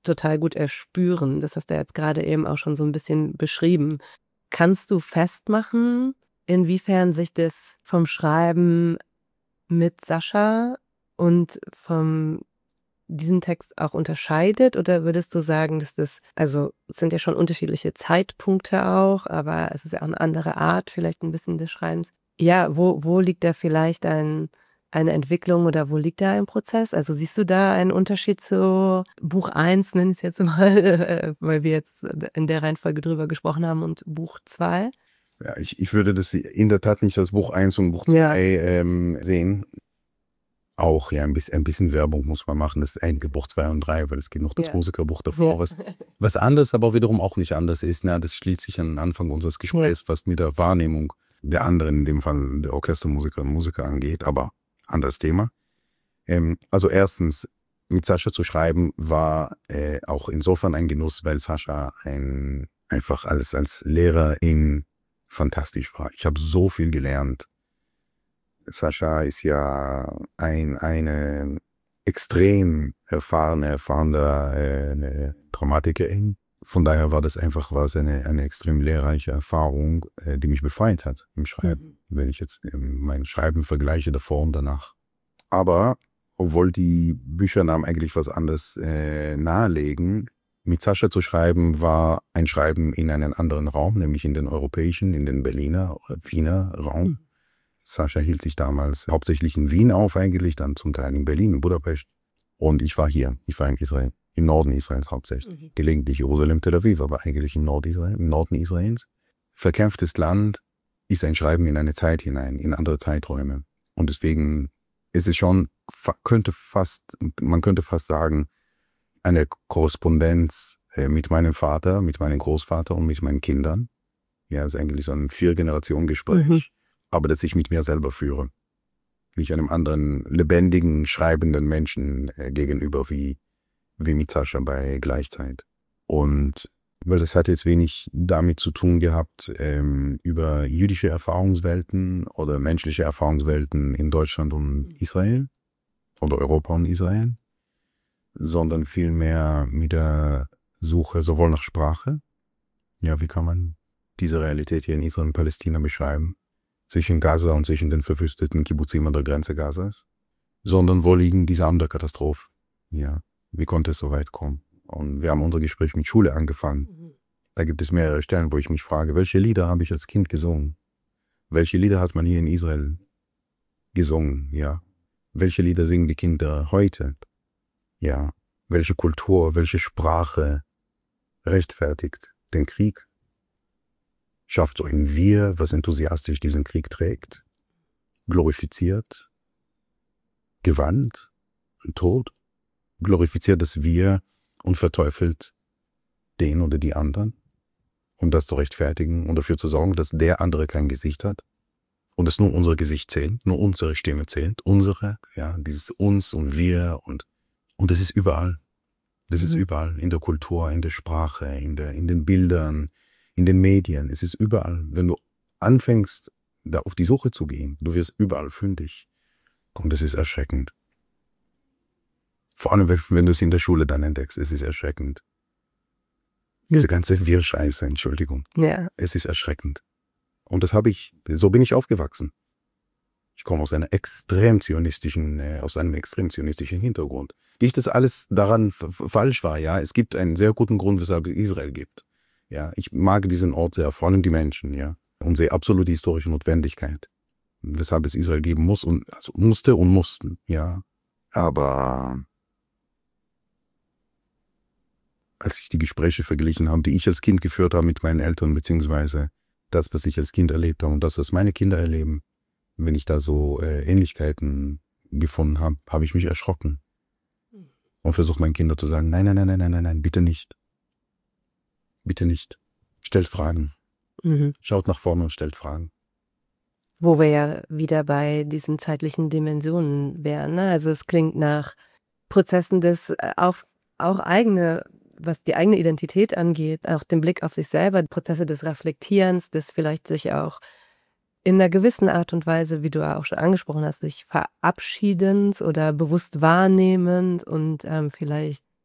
total gut erspüren. Das hast du jetzt gerade eben auch schon so ein bisschen beschrieben. Kannst du festmachen, inwiefern sich das vom Schreiben mit Sascha und vom diesen Text auch unterscheidet? Oder würdest du sagen, dass das, also es sind ja schon unterschiedliche Zeitpunkte auch, aber es ist ja auch eine andere Art vielleicht ein bisschen des Schreibens. Ja, wo, wo liegt da vielleicht ein, eine Entwicklung oder wo liegt da ein Prozess? Also siehst du da einen Unterschied zu Buch eins, nenne ich es jetzt mal, äh, weil wir jetzt in der Reihenfolge drüber gesprochen haben, und Buch zwei? Ja, ich, ich würde das in der Tat nicht als Buch eins und Buch Ja. zwei ähm, sehen. Auch, ja, ein bisschen, ein bisschen Werbung muss man machen. Das ist eigentlich Buch zwei und drei, weil es geht noch das Ja. Musikerbuch davor, Ja. was, was anders, aber wiederum auch nicht anders ist. Na, das schließt sich an den Anfang unseres Gesprächs fast mit der Wahrnehmung der anderen, in dem Fall der Orchestermusiker und Musiker angeht, aber anderes Thema. Ähm, also erstens, mit Sascha zu schreiben war äh, auch insofern ein Genuss, weil Sascha ein, einfach alles als Lehrerin fantastisch war. Ich habe so viel gelernt. Sascha ist ja ein, eine extrem erfahrene, erfahrene äh, eine Dramatikerin. Von daher war das einfach was eine, eine extrem lehrreiche Erfahrung, äh, die mich befreit hat im Schreiben. Mhm. Wenn ich jetzt ähm, mein Schreiben vergleiche davor und danach. Aber obwohl die Büchernamen eigentlich was anderes äh, nahelegen, mit Sascha zu schreiben war ein Schreiben in einen anderen Raum, nämlich in den europäischen, in den Berliner, Wiener Raum. Mhm. Sascha hielt sich damals hauptsächlich in Wien auf eigentlich, dann zum Teil in Berlin, in Budapest. Und ich war hier, ich war in Israel, im Norden Israels hauptsächlich. Mhm. Gelegentlich Jerusalem, Tel Aviv, aber eigentlich im Nord Israel, im Norden Israels. Verkämpftes Land ist ein Schreiben in eine Zeit hinein, in andere Zeiträume. Und deswegen ist es schon, könnte fast, man könnte fast sagen, eine Korrespondenz mit meinem Vater, mit meinem Großvater und mit meinen Kindern. Ja, es ist eigentlich so ein Vier-Generationen-Gespräch. Mhm. Aber das ich mit mir selber führe. Nicht einem anderen lebendigen, schreibenden Menschen äh, gegenüber wie, wie mit Sascha bei Gleichzeit. Und weil das hat jetzt wenig damit zu tun gehabt, ähm, über jüdische Erfahrungswelten oder menschliche Erfahrungswelten in Deutschland und Israel oder Europa und Israel, sondern vielmehr mit der Suche sowohl nach Sprache, ja, wie kann man diese Realität hier in Israel und Palästina beschreiben, zwischen Gaza und zwischen den verwüsteten Kibbutzim an der Grenze Gazas, sondern wo liegen die Samen der Katastrophe? Ja, wie konnte es so weit kommen? Und wir haben unser Gespräch mit Schule angefangen. Mhm. Da gibt es mehrere Stellen, wo ich mich frage, welche Lieder habe ich als Kind gesungen? Welche Lieder hat man hier in Israel gesungen? Ja. Welche Lieder singen die Kinder heute? Ja. Welche Kultur, welche Sprache rechtfertigt den Krieg? Schafft so ein Wir, was enthusiastisch diesen Krieg trägt, glorifiziert, gewandt und tot, glorifiziert das Wir und verteufelt den oder die anderen, um das zu rechtfertigen und dafür zu sorgen, dass der andere kein Gesicht hat und dass nur unser Gesicht zählt, nur unsere Stimme zählt, unsere, ja, dieses Uns und Wir und, und das ist überall. Das mhm. ist überall, in der Kultur, in der Sprache, in, der, in den Bildern, in den Medien, es ist überall. Wenn du anfängst, da auf die Suche zu gehen, du wirst überall fündig. Und das ist erschreckend. Vor allem, wenn du es in der Schule dann entdeckst, es ist erschreckend. Diese ganze Wirrscheiße, Entschuldigung. Ja. Es ist erschreckend. Und das habe ich, so bin ich aufgewachsen. Ich komme aus einer extrem zionistischen, äh, aus einem extrem zionistischen Hintergrund. Nicht, dass alles daran falsch war, ja. Es gibt einen sehr guten Grund, weshalb es Israel gibt. Ja, ich mag diesen Ort sehr, vor allem die Menschen, ja, und sehe absolute historische Notwendigkeit, weshalb es Israel geben muss und also musste und mussten, ja. Aber als ich die Gespräche verglichen habe, die ich als Kind geführt habe mit meinen Eltern, beziehungsweise das, was ich als Kind erlebt habe und das, was meine Kinder erleben, wenn ich da so äh, Ähnlichkeiten gefunden habe, habe ich mich erschrocken und versuche meinen Kindern zu sagen, nein, nein, nein, nein, nein, nein, bitte nicht. Bitte nicht. Stellt Fragen. Mhm. Schaut nach vorne und stellt Fragen. Wo wir ja wieder bei diesen zeitlichen Dimensionen wären, ne? Also es klingt nach Prozessen des auf, auch eigene, was die eigene Identität angeht, auch den Blick auf sich selber, Prozesse des Reflektierens, des vielleicht sich auch in einer gewissen Art und Weise, wie du auch schon angesprochen hast, sich verabschiedens oder bewusst wahrnehmend und ähm, vielleicht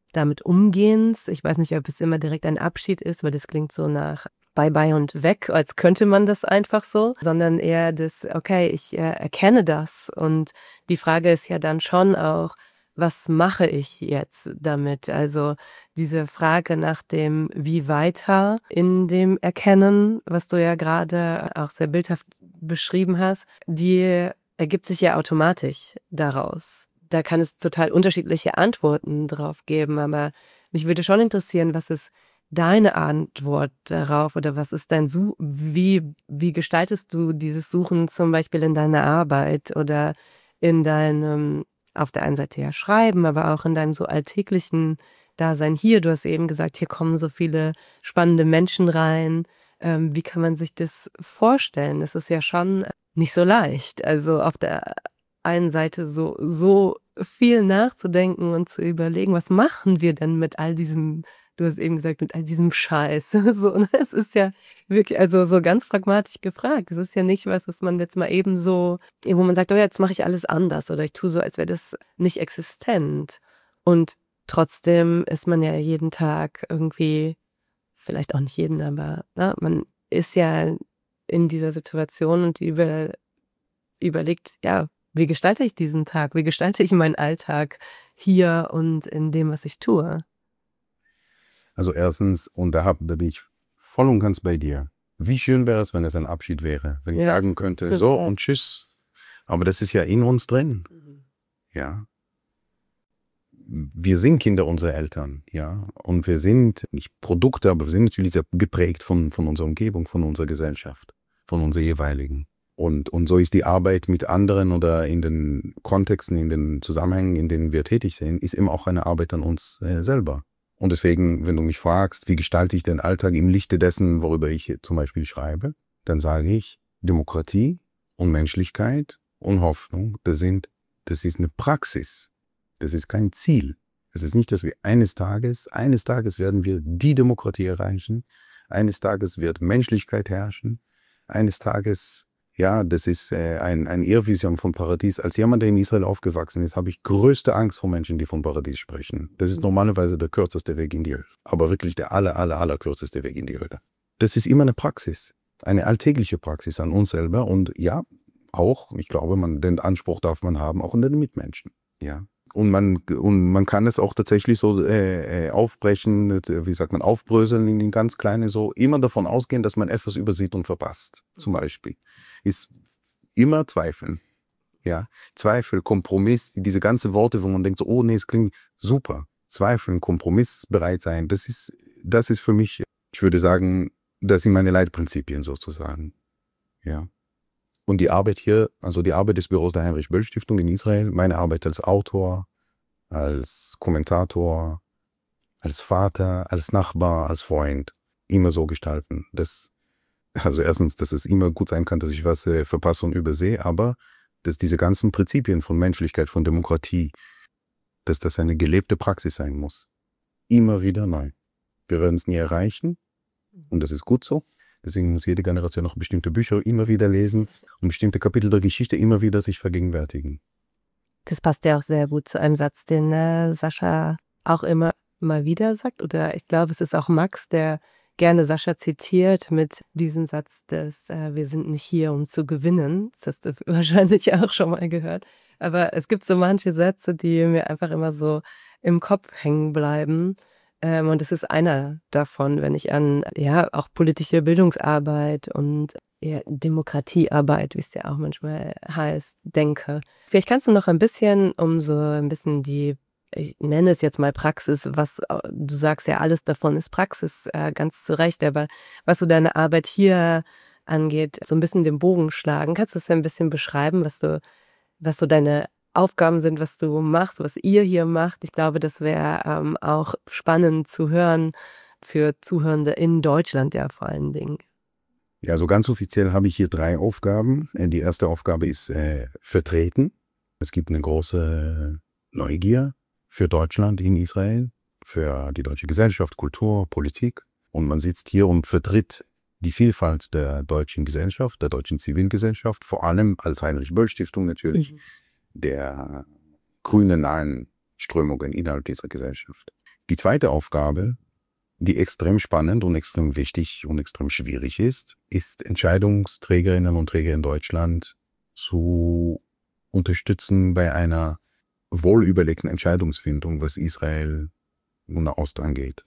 damit Umgehens. Ich weiß nicht, ob es immer direkt ein Abschied ist, weil das klingt so nach Bye bye und weg, als könnte man das einfach so, sondern eher das, okay, ich äh, erkenne das. Und die Frage ist ja dann schon auch, was mache ich jetzt damit? Also diese Frage nach dem Wie weiter in dem Erkennen, was du ja gerade auch sehr bildhaft beschrieben hast, die ergibt sich ja automatisch daraus. Da kann es total unterschiedliche Antworten drauf geben, aber mich würde schon interessieren, was ist deine Antwort darauf oder was ist dein Such, wie, wie gestaltest du dieses Suchen zum Beispiel in deiner Arbeit oder in deinem, auf der einen Seite ja Schreiben, aber auch in deinem so alltäglichen Dasein hier? Du hast eben gesagt, hier kommen so viele spannende Menschen rein. Ähm, wie kann man sich das vorstellen? Es ist ja schon nicht so leicht. Also auf der einen Seite so, so viel nachzudenken und zu überlegen, was machen wir denn mit all diesem, du hast eben gesagt, mit all diesem Scheiß. So, ne? Es ist ja wirklich, also so ganz pragmatisch gefragt. Es ist ja nicht was, was man jetzt mal eben so, wo man sagt, oh, jetzt mache ich alles anders oder ich tue so, als wäre das nicht existent. Und trotzdem ist man ja jeden Tag irgendwie, vielleicht auch nicht jeden, aber ne, man ist ja in dieser Situation und über, überlegt, ja, wie gestalte ich diesen Tag? Wie gestalte ich meinen Alltag hier und in dem, was ich tue? Also erstens, und da, hab, da bin ich voll und ganz bei dir. Wie schön wäre es, wenn es ein Abschied wäre, wenn ich Ja. sagen könnte, so und tschüss. Aber das ist ja in uns drin. Ja. Wir sind Kinder unserer Eltern, ja. Und wir sind nicht Produkte, aber wir sind natürlich sehr geprägt von, von unserer Umgebung, von unserer Gesellschaft, von unserer jeweiligen. Und, und so ist die Arbeit mit anderen oder in den Kontexten, in den Zusammenhängen, in denen wir tätig sind, ist immer auch eine Arbeit an uns äh, selber. Und deswegen, wenn du mich fragst, wie gestalte ich den Alltag im Lichte dessen, worüber ich zum Beispiel schreibe, dann sage ich, Demokratie und Menschlichkeit und Hoffnung, das sind, das ist eine Praxis. Das ist kein Ziel. Es ist nicht, dass wir eines Tages, eines Tages werden wir die Demokratie erreichen, eines Tages wird Menschlichkeit herrschen, eines Tages, ja, das ist äh, ein, ein Irrvision von Paradies. Als jemand, der in Israel aufgewachsen ist, habe ich größte Angst vor Menschen, die von Paradies sprechen. Das ist normalerweise der kürzeste Weg in die Hölle. Aber wirklich der aller, aller, aller kürzeste Weg in die Hölle. Das ist immer eine Praxis, eine alltägliche Praxis an uns selber und ja, auch, ich glaube, man, den Anspruch darf man haben, auch unter den Mitmenschen. Ja. Und man, und man kann es auch tatsächlich so äh, aufbrechen, wie sagt man, aufbröseln in ganz kleine, so immer davon ausgehen, dass man etwas übersieht und verpasst. Zum Beispiel. Ist immer Zweifeln. Ja. Zweifel, Kompromiss, diese ganzen Worte, wo man denkt so, oh nee, es klingt super. Zweifeln, Kompromiss bereit sein, das ist, das ist für mich, ich würde sagen, das sind meine Leitprinzipien sozusagen. Ja. Und die Arbeit hier, also die Arbeit des Büros der Heinrich-Böll-Stiftung in Israel, meine Arbeit als Autor, als Kommentator, als Vater, als Nachbar, als Freund, immer so gestalten. Das, also erstens, dass es immer gut sein kann, dass ich was äh, verpasse und übersehe, aber dass diese ganzen Prinzipien von Menschlichkeit, von Demokratie, dass das eine gelebte Praxis sein muss. Immer wieder neu. Wir werden es nie erreichen und das ist gut so. Deswegen muss jede Generation noch bestimmte Bücher immer wieder lesen und bestimmte Kapitel der Geschichte immer wieder sich vergegenwärtigen. Das passt ja auch sehr gut zu einem Satz, den äh, Sascha auch immer mal wieder sagt. Oder ich glaube, es ist auch Max, der gerne Sascha zitiert mit diesem Satz, dass äh, wir sind nicht hier, um zu gewinnen. Das hast du wahrscheinlich auch schon mal gehört. Aber es gibt so manche Sätze, die mir einfach immer so im Kopf hängen bleiben. Ähm, und das ist einer davon, wenn ich an ja auch politische Bildungsarbeit und ja, Demokratiearbeit, wie es ja auch manchmal heißt, denke. Vielleicht kannst du noch ein bisschen, um so ein bisschen die, ich nenne es jetzt mal Praxis, was du sagst ja, alles davon ist Praxis, äh, ganz zu Recht, aber was so deine Arbeit hier angeht, so ein bisschen den Bogen schlagen. Kannst du es ein bisschen beschreiben, was du, was so deine Aufgaben sind, was du machst, was ihr hier macht? Ich glaube, das wäre ähm, auch spannend zu hören für Zuhörende in Deutschland ja vor allen Dingen. Ja, so ganz offiziell habe ich hier drei Aufgaben. Die erste Aufgabe ist äh, vertreten. Es gibt eine große Neugier für Deutschland in Israel, für die deutsche Gesellschaft, Kultur, Politik. Und man sitzt hier und vertritt die Vielfalt der deutschen Gesellschaft, der deutschen Zivilgesellschaft, vor allem als Heinrich-Böll-Stiftung natürlich, mhm. der grünen nahen Strömungen innerhalb dieser Gesellschaft. Die zweite Aufgabe, die extrem spannend und extrem wichtig und extrem schwierig ist, ist Entscheidungsträgerinnen und Träger in Deutschland zu unterstützen bei einer wohlüberlegten Entscheidungsfindung, was Israel und Nahost angeht.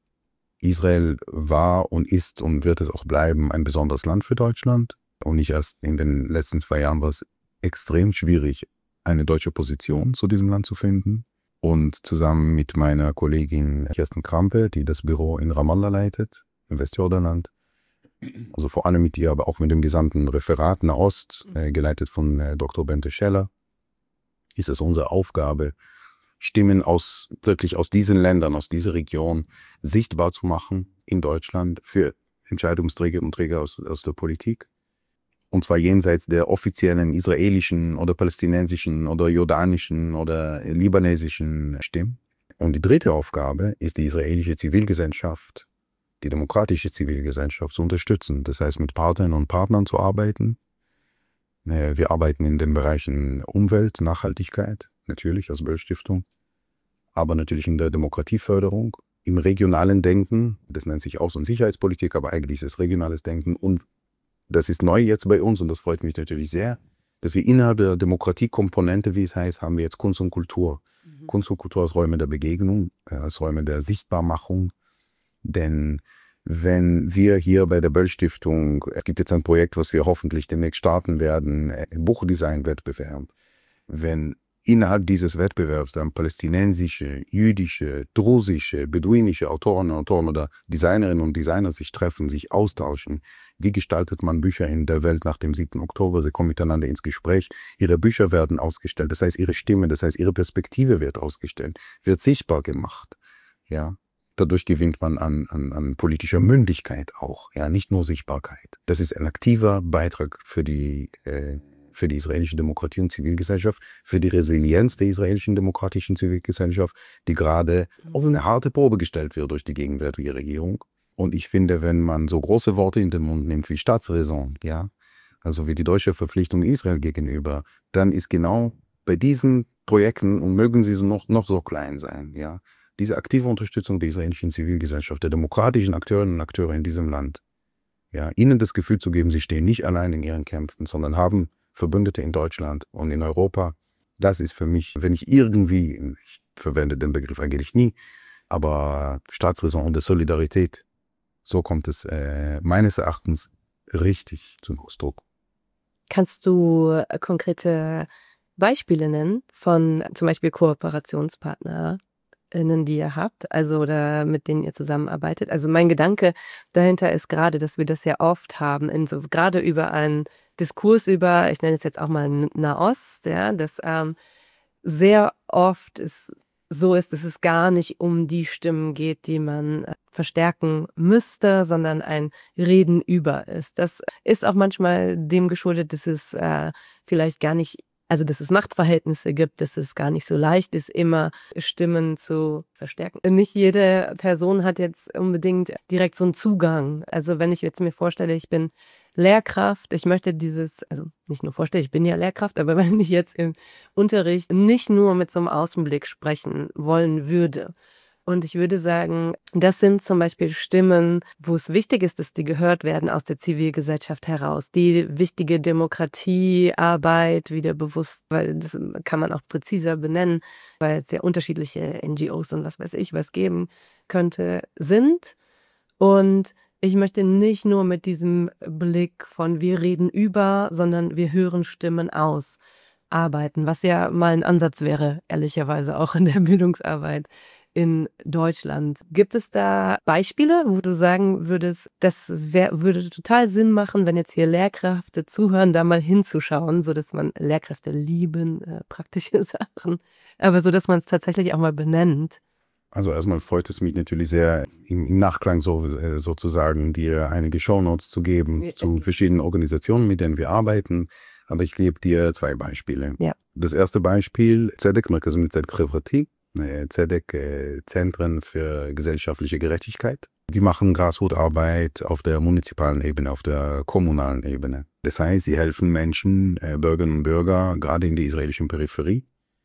Israel war und ist und wird es auch bleiben ein besonderes Land für Deutschland. Und nicht erst in den letzten zwei Jahren war es extrem schwierig, eine deutsche Position zu diesem Land zu finden. Und zusammen mit meiner Kollegin Kirsten Krampe, die das Büro in Ramallah leitet, im Westjordanland, also vor allem mit ihr, aber auch mit dem gesamten Referat Nahost, äh, geleitet von äh, Doktor Bente Scheller, ist es unsere Aufgabe, Stimmen aus, wirklich aus diesen Ländern, aus dieser Region sichtbar zu machen in Deutschland für Entscheidungsträger und Träger aus, aus der Politik. Und zwar jenseits der offiziellen israelischen oder palästinensischen oder jordanischen oder libanesischen Stimmen. Und die dritte Aufgabe ist, die israelische Zivilgesellschaft, die demokratische Zivilgesellschaft zu unterstützen. Das heißt, mit Partnern und Partnern zu arbeiten. Wir arbeiten in den Bereichen Umwelt, Nachhaltigkeit, natürlich als Böll-Stiftung, aber natürlich in der Demokratieförderung, im regionalen Denken, das nennt sich Außen- und Sicherheitspolitik, aber eigentlich ist es regionales Denken. Und das ist neu jetzt bei uns und das freut mich natürlich sehr, dass wir innerhalb der Demokratiekomponente, wie es heißt, haben wir jetzt Kunst und Kultur. Mhm. Kunst und Kultur als Räume der Begegnung, als Räume der Sichtbarmachung. Denn wenn wir hier bei der Böll-Stiftung, es gibt jetzt ein Projekt, was wir hoffentlich demnächst starten werden, ein Buchdesign-Wettbewerb, wenn innerhalb dieses Wettbewerbs dann palästinensische, jüdische, drusische, beduinische Autorinnen und Autoren oder Designerinnen und Designer sich treffen, sich austauschen, wie gestaltet man Bücher in der Welt nach dem siebten Oktober, sie kommen miteinander ins Gespräch, ihre Bücher werden ausgestellt, das heißt ihre Stimme, das heißt ihre Perspektive wird ausgestellt, wird sichtbar gemacht, ja. Dadurch gewinnt man an, an, an politischer Mündigkeit auch, ja, nicht nur Sichtbarkeit. Das ist ein aktiver Beitrag für die, äh, für die israelische Demokratie und Zivilgesellschaft, für die Resilienz der israelischen demokratischen Zivilgesellschaft, die gerade auf eine harte Probe gestellt wird durch die gegenwärtige Regierung. Und ich finde, wenn man so große Worte in den Mund nimmt wie Staatsräson, ja, also wie die deutsche Verpflichtung Israel gegenüber, dann ist genau bei diesen Projekten, und mögen sie so noch, noch so klein sein, ja, diese aktive Unterstützung der israelischen Zivilgesellschaft, der demokratischen Akteurinnen und Akteure in diesem Land, ja, ihnen das Gefühl zu geben, sie stehen nicht allein in ihren Kämpfen, sondern haben Verbündete in Deutschland und in Europa, das ist für mich, wenn ich irgendwie, ich verwende den Begriff eigentlich nie, aber Staatsräson und der Solidarität, so kommt es äh, meines Erachtens richtig zum Ausdruck. Kannst du konkrete Beispiele nennen von zum Beispiel Kooperationspartner? Die ihr habt, also oder mit denen ihr zusammenarbeitet. Also mein Gedanke dahinter ist gerade, dass wir das ja oft haben, in so gerade über einen Diskurs über, ich nenne es jetzt auch mal Nahost, ja, dass ähm, sehr oft es so ist, dass es gar nicht um die Stimmen geht, die man äh, verstärken müsste, sondern ein Reden über ist. Das ist auch manchmal dem geschuldet, dass es äh, vielleicht gar nicht Also, dass es Machtverhältnisse gibt, dass es gar nicht so leicht ist, immer Stimmen zu verstärken. Nicht jede Person hat jetzt unbedingt direkt so einen Zugang. Also, wenn ich jetzt mir vorstelle, ich bin Lehrkraft, ich möchte dieses, also nicht nur vorstellen, ich bin ja Lehrkraft, aber wenn ich jetzt im Unterricht nicht nur mit so einem Außenblick sprechen wollen würde, und ich würde sagen, das sind zum Beispiel Stimmen, wo es wichtig ist, dass die gehört werden aus der Zivilgesellschaft heraus. Die wichtige Demokratiearbeit wieder bewusst, weil das kann man auch präziser benennen, weil es sehr unterschiedliche N G Os und was weiß ich was geben könnte, sind. Und ich möchte nicht nur mit diesem Blick von wir reden über, sondern wir hören Stimmen aus arbeiten, was ja mal ein Ansatz wäre, ehrlicherweise auch in der Bildungsarbeit in Deutschland. Gibt es da Beispiele, wo du sagen würdest, das wär, würde total Sinn machen, wenn jetzt hier Lehrkräfte zuhören, da mal hinzuschauen, sodass man Lehrkräfte lieben, äh, praktische Sachen, aber so, dass man es tatsächlich auch mal benennt? Also erstmal freut es mich natürlich sehr, im, im Nachklang so, äh, sozusagen dir einige Shownotes zu geben ja, zu verschiedenen Organisationen, mit denen wir arbeiten. Aber ich gebe dir zwei Beispiele. Ja. Das erste Beispiel, Tzedek, Merkaz Tzedek חברתי, Tzedek, äh, Zentren für gesellschaftliche Gerechtigkeit. Die machen Grasrootarbeit auf der munizipalen Ebene, auf der kommunalen Ebene. Das heißt, sie helfen Menschen, äh, Bürgerinnen und Bürger, gerade in der israelischen Peripherie,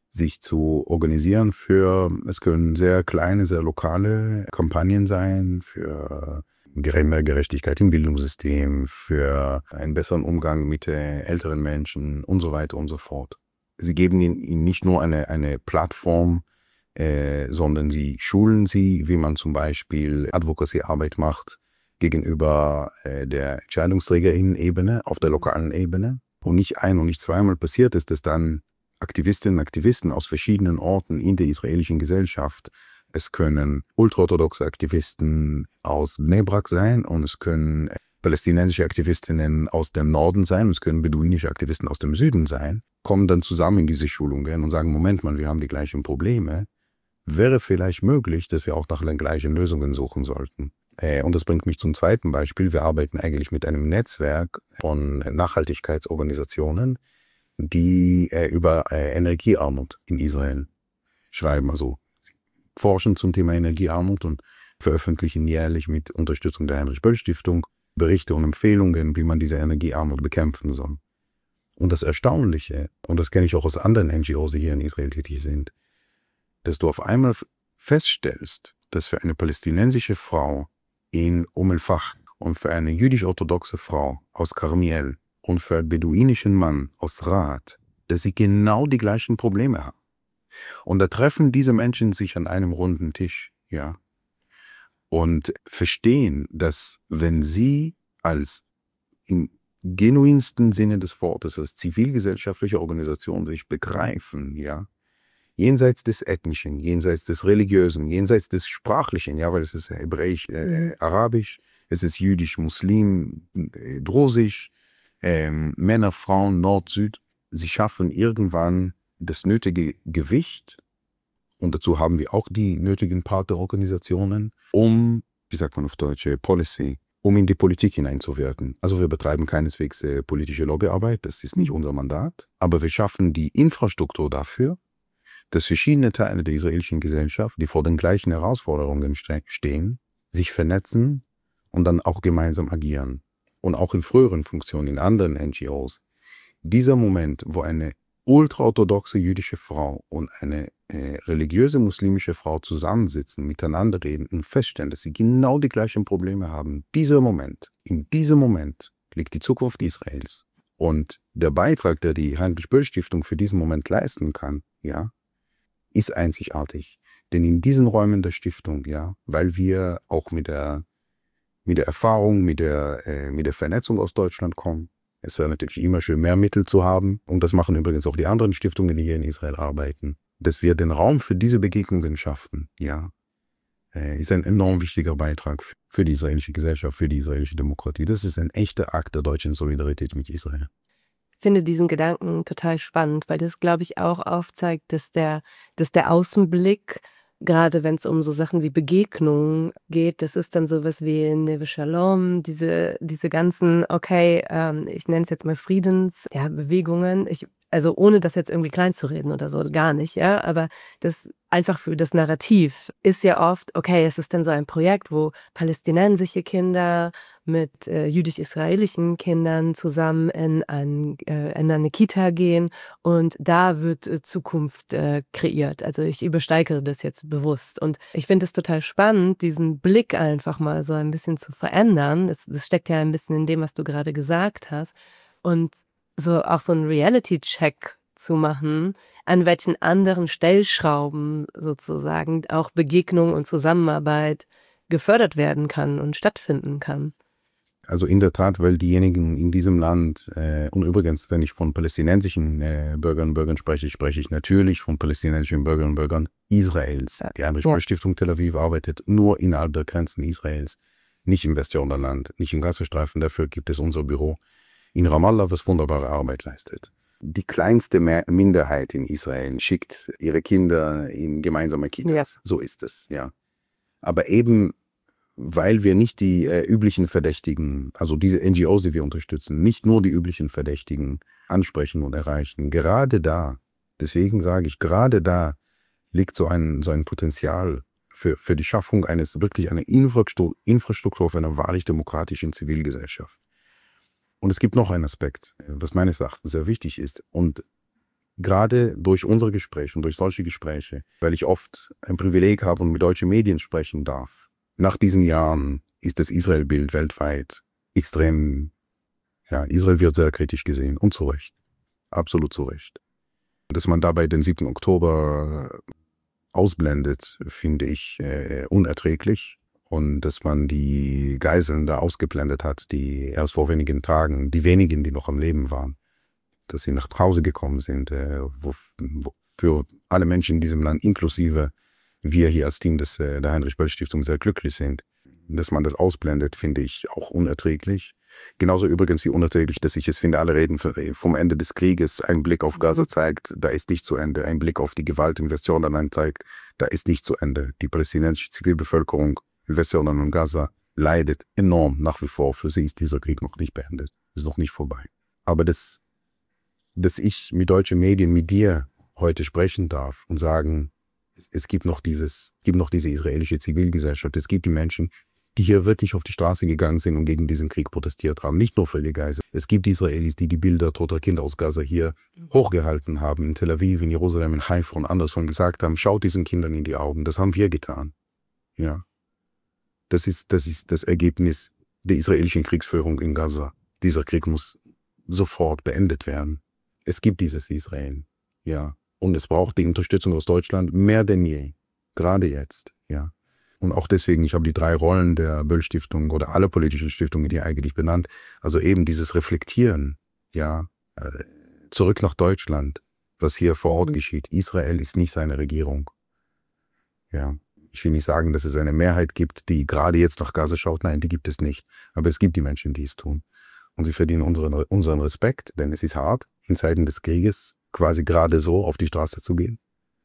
sich zu organisieren für, es können sehr kleine, sehr lokale Kampagnen sein, für mehr Gerechtigkeit im Bildungssystem, für einen besseren Umgang mit äh, älteren Menschen und so weiter und so fort. Sie geben ihnen nicht nur eine, eine Plattform, äh, sondern sie schulen sie, wie man zum Beispiel Advocacy-Arbeit macht gegenüber äh, der Entscheidungsträgerinnen-Ebene auf der lokalen Ebene. Und nicht ein- und nicht zweimal passiert ist, dass dann Aktivistinnen und Aktivisten aus verschiedenen Orten in der israelischen Gesellschaft, es können ultraorthodoxe Aktivisten aus Bnei Brak sein und es können palästinensische Aktivistinnen aus dem Norden sein und es können beduinische Aktivisten aus dem Süden sein, kommen dann zusammen in diese Schulungen und sagen, Moment mal, wir haben die gleichen Probleme. Wäre vielleicht möglich, dass wir auch nach den gleichen Lösungen suchen sollten. Und das bringt mich zum zweiten Beispiel. Wir arbeiten eigentlich mit einem Netzwerk von Nachhaltigkeitsorganisationen, die äh, über äh, Energiearmut in Israel schreiben, also forschen zum Thema Energiearmut und veröffentlichen jährlich mit Unterstützung der Heinrich-Böll-Stiftung Berichte und Empfehlungen, wie man diese Energiearmut bekämpfen soll. Und das Erstaunliche, und das kenne ich auch aus anderen N G Os, die hier in Israel tätig sind, dass du auf einmal feststellst, dass für eine palästinensische Frau in Umm el-Fach und für eine jüdisch-orthodoxe Frau aus Karmiel und für einen beduinischen Mann aus Raat, dass sie genau die gleichen Probleme haben. Und da treffen diese Menschen sich an einem runden Tisch, ja, und verstehen, dass wenn sie als im genuinsten Sinne des Wortes, als zivilgesellschaftliche Organisation sich begreifen, ja, jenseits des Ethnischen, jenseits des Religiösen, jenseits des Sprachlichen, ja, weil es ist Hebräisch, äh, Arabisch, es ist Jüdisch, Muslim, äh, Drusisch, äh, Männer, Frauen, Nord, Süd, sie schaffen irgendwann das nötige Gewicht, und dazu haben wir auch die nötigen Partnerorganisationen, um, wie sagt man auf Deutsch, Policy, um in die Politik hineinzuwirken. Also wir betreiben keineswegs äh, politische Lobbyarbeit, das ist nicht unser Mandat, aber wir schaffen die Infrastruktur dafür, dass verschiedene Teile der israelischen Gesellschaft, die vor den gleichen Herausforderungen ste- stehen, sich vernetzen und dann auch gemeinsam agieren. Und auch in früheren Funktionen, in anderen N G Os. Dieser Moment, wo eine ultraorthodoxe jüdische Frau und eine äh, religiöse muslimische Frau zusammensitzen, miteinander reden und feststellen, dass sie genau die gleichen Probleme haben. Dieser Moment, in diesem Moment liegt die Zukunft Israels. Und der Beitrag, der die Heinrich-Böll-Stiftung für diesen Moment leisten kann, ja, ist einzigartig. Denn in diesen Räumen der Stiftung, ja, weil wir auch mit der, mit der Erfahrung, mit der, äh, mit der Vernetzung aus Deutschland kommen, es wäre natürlich immer schön, mehr Mittel zu haben. Und das machen übrigens auch die anderen Stiftungen, die hier in Israel arbeiten. Dass wir den Raum für diese Begegnungen schaffen, ja, ist ein enorm wichtiger Beitrag für die israelische Gesellschaft, für die israelische Demokratie. Das ist ein echter Akt der deutschen Solidarität mit Israel. Ich finde diesen Gedanken total spannend, weil das, glaube ich, auch aufzeigt, dass der, dass der Außenblick, gerade wenn es um so Sachen wie Begegnungen geht, das ist dann sowas wie Neve Shalom, diese, diese ganzen, okay, ähm, ich nenne es jetzt mal Friedensbewegungen, ja, ich, also ohne das jetzt irgendwie klein zu reden oder so, gar nicht, ja, aber das einfach für das Narrativ ist ja oft, okay, es ist dann so ein Projekt, wo palästinensische Kinder mit äh, jüdisch-israelischen Kindern zusammen in, ein, äh, in eine Kita gehen und da wird äh, Zukunft äh, kreiert. Also ich übersteigere das jetzt bewusst und ich finde es total spannend, diesen Blick einfach mal so ein bisschen zu verändern. Das, das steckt ja ein bisschen in dem, was du gerade gesagt hast und so auch so einen Reality-Check zu machen, an welchen anderen Stellschrauben sozusagen auch Begegnung und Zusammenarbeit gefördert werden kann und stattfinden kann. Also in der Tat, weil diejenigen in diesem Land, äh, und übrigens, wenn ich von palästinensischen äh, Bürgerinnen und Bürgern spreche, spreche ich natürlich von palästinensischen Bürgerinnen und Bürgern Israels. Die Heinrich-Böll-Stiftung Tel Aviv arbeitet nur innerhalb der Grenzen Israels, nicht im Westjordanland, nicht im Gazastreifen. Dafür gibt es unser Büro in Ramallah, was wunderbare Arbeit leistet. Die kleinste Minderheit in Israel schickt ihre Kinder in gemeinsame Kitas. Ja. So ist es, ja. Aber eben, weil wir nicht die äh, üblichen Verdächtigen, also diese N G Os, die wir unterstützen, nicht nur die üblichen Verdächtigen ansprechen und erreichen. Gerade da, deswegen sage ich, gerade da liegt so ein, so ein Potenzial für, für die Schaffung eines wirklich einer Infrastruktur, Infrastruktur für eine wahrlich demokratischen Zivilgesellschaft. Und es gibt noch einen Aspekt, was meines Erachtens sehr wichtig ist. Und gerade durch unsere Gespräche und durch solche Gespräche, weil ich oft ein Privileg habe und mit deutschen Medien sprechen darf. Nach diesen Jahren ist das Israel-Bild weltweit extrem, ja, Israel wird sehr kritisch gesehen und zu Recht, absolut zu Recht. Dass man dabei den siebten Oktober ausblendet, finde ich äh, unerträglich. Und dass man die Geiseln da ausgeblendet hat, die erst vor wenigen Tagen, die wenigen, die noch am Leben waren, dass sie nach Hause gekommen sind, äh, wo, wo für alle Menschen in diesem Land, inklusive wir hier als Team des, äh, der Heinrich-Böll-Stiftung sehr glücklich sind. Dass man das ausblendet, finde ich auch unerträglich. Genauso übrigens wie unerträglich, dass ich es finde, alle reden vom Ende des Krieges, ein Blick auf Gaza zeigt, da ist nicht zu Ende. Ein Blick auf die Gewalt in Westjordanland zeigt, da ist nicht zu Ende. Die palästinensische Zivilbevölkerung in Westjordanland und Gaza leidet enorm nach wie vor. Für sie ist dieser Krieg noch nicht beendet, ist noch nicht vorbei. Aber das, dass ich mit deutschen Medien, mit dir heute sprechen darf und sagen, es, es gibt noch dieses, es gibt noch diese israelische Zivilgesellschaft, es gibt die Menschen, die hier wirklich auf die Straße gegangen sind und gegen diesen Krieg protestiert haben. Nicht nur für die Geiseln. Es gibt Israelis, die die Bilder toter Kinder aus Gaza hier hochgehalten haben, in Tel Aviv, in Jerusalem, in Haifa und anderswo gesagt haben, schaut diesen Kindern in die Augen. Das haben wir getan. Ja. Das ist, das ist das Ergebnis der israelischen Kriegsführung in Gaza. Dieser Krieg muss sofort beendet werden. Es gibt dieses Israel. Ja. Und es braucht die Unterstützung aus Deutschland mehr denn je. Gerade jetzt. Ja. Und auch deswegen, ich habe die drei Rollen der Böll-Stiftung oder aller politischen Stiftungen, die eigentlich benannt. Also eben dieses Reflektieren, ja, zurück nach Deutschland, was hier vor Ort geschieht. Israel ist nicht seine Regierung. Ja, ich will nicht sagen, dass es eine Mehrheit gibt, die gerade jetzt nach Gaza schaut. Nein, die gibt es nicht. Aber es gibt die Menschen, die es tun. Und sie verdienen unseren, unseren Respekt, denn es ist hart, in Zeiten des Krieges quasi gerade so auf die Straße zu gehen.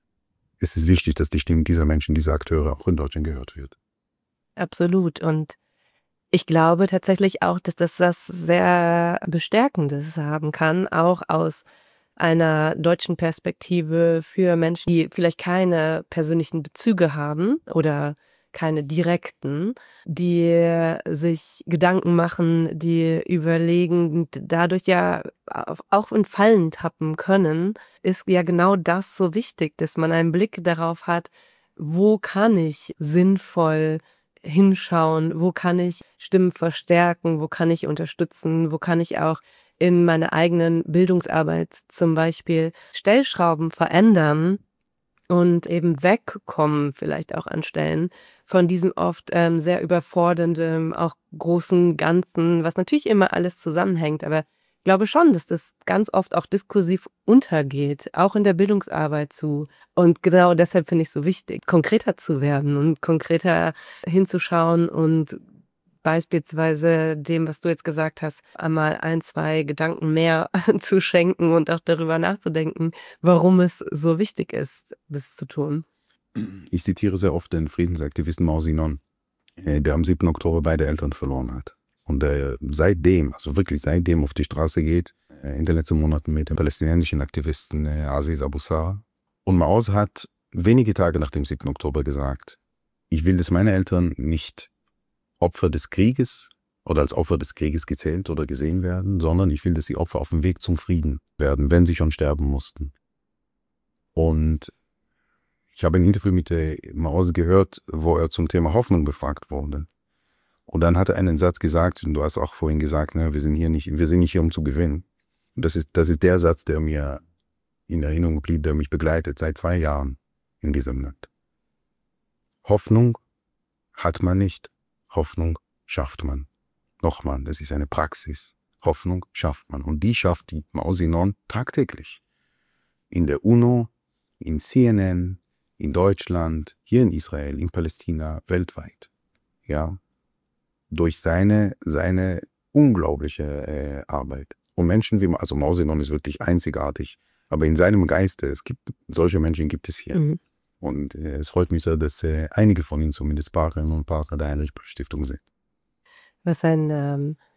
Es ist wichtig, dass die Stimme dieser Menschen, dieser Akteure auch in Deutschland gehört wird. Absolut. Und ich glaube tatsächlich auch, dass das was sehr Bestärkendes haben kann, auch aus einer deutschen Perspektive für Menschen, die vielleicht keine persönlichen Bezüge haben oder keine direkten, die sich Gedanken machen, die überlegen, dadurch ja auch in Fallen tappen können, ist ja genau das so wichtig, dass man einen Blick darauf hat, wo kann ich sinnvoll hinschauen, wo kann ich Stimmen verstärken, wo kann ich unterstützen, wo kann ich auch in meiner eigenen Bildungsarbeit zum Beispiel Stellschrauben verändern und eben wegkommen vielleicht auch an Stellen von diesem oft ähm, sehr überfordernden, auch großen Ganzen, was natürlich immer alles zusammenhängt, aber ich glaube schon, dass das ganz oft auch diskursiv untergeht, auch in der Bildungsarbeit zu. Und genau deshalb finde ich es so wichtig, konkreter zu werden und konkreter hinzuschauen und beispielsweise dem, was du jetzt gesagt hast, einmal ein, zwei Gedanken mehr zu schenken und auch darüber nachzudenken, warum es so wichtig ist, das zu tun. Ich zitiere sehr oft den Friedensaktivisten Mao Zedong, der am siebten Oktober beide Eltern verloren hat. Und der seitdem, also wirklich seitdem auf die Straße geht, in den letzten Monaten mit dem palästinensischen Aktivisten Aziz Abu Sarh. Und Mao hat wenige Tage nach dem siebten Oktober gesagt, ich will, dass meine Eltern nicht Opfer des Krieges oder als Opfer des Krieges gezählt oder gesehen werden, sondern ich will, dass sie Opfer auf dem Weg zum Frieden werden, wenn sie schon sterben mussten. Und ich habe ein Interview mit Mao gehört, wo er zum Thema Hoffnung befragt wurde. Und dann hat er einen Satz gesagt, und du hast auch vorhin gesagt, ne, wir sind hier nicht, wir sind nicht hier, um zu gewinnen. Und das ist, das ist der Satz, der mir in Erinnerung blieb, der mich begleitet seit zwei Jahren in diesem Land. Hoffnung hat man nicht, Hoffnung schafft man. Nochmal, das ist eine Praxis. Hoffnung schafft man. Und die schafft die Mao Zedong tagtäglich. In der UNO, in C N N, in Deutschland, hier in Israel, in Palästina, weltweit. Ja, durch seine, seine unglaubliche äh, Arbeit. Und Menschen wie, also Mao Zedong ist wirklich einzigartig, aber in seinem Geiste, es gibt, solche Menschen gibt es hier. Mhm. Und äh, es freut mich sehr, dass äh, einige von ihnen zumindest Partnerinnen und Partner der Heinrich-Böll-Stiftung sind. Was ein ähm,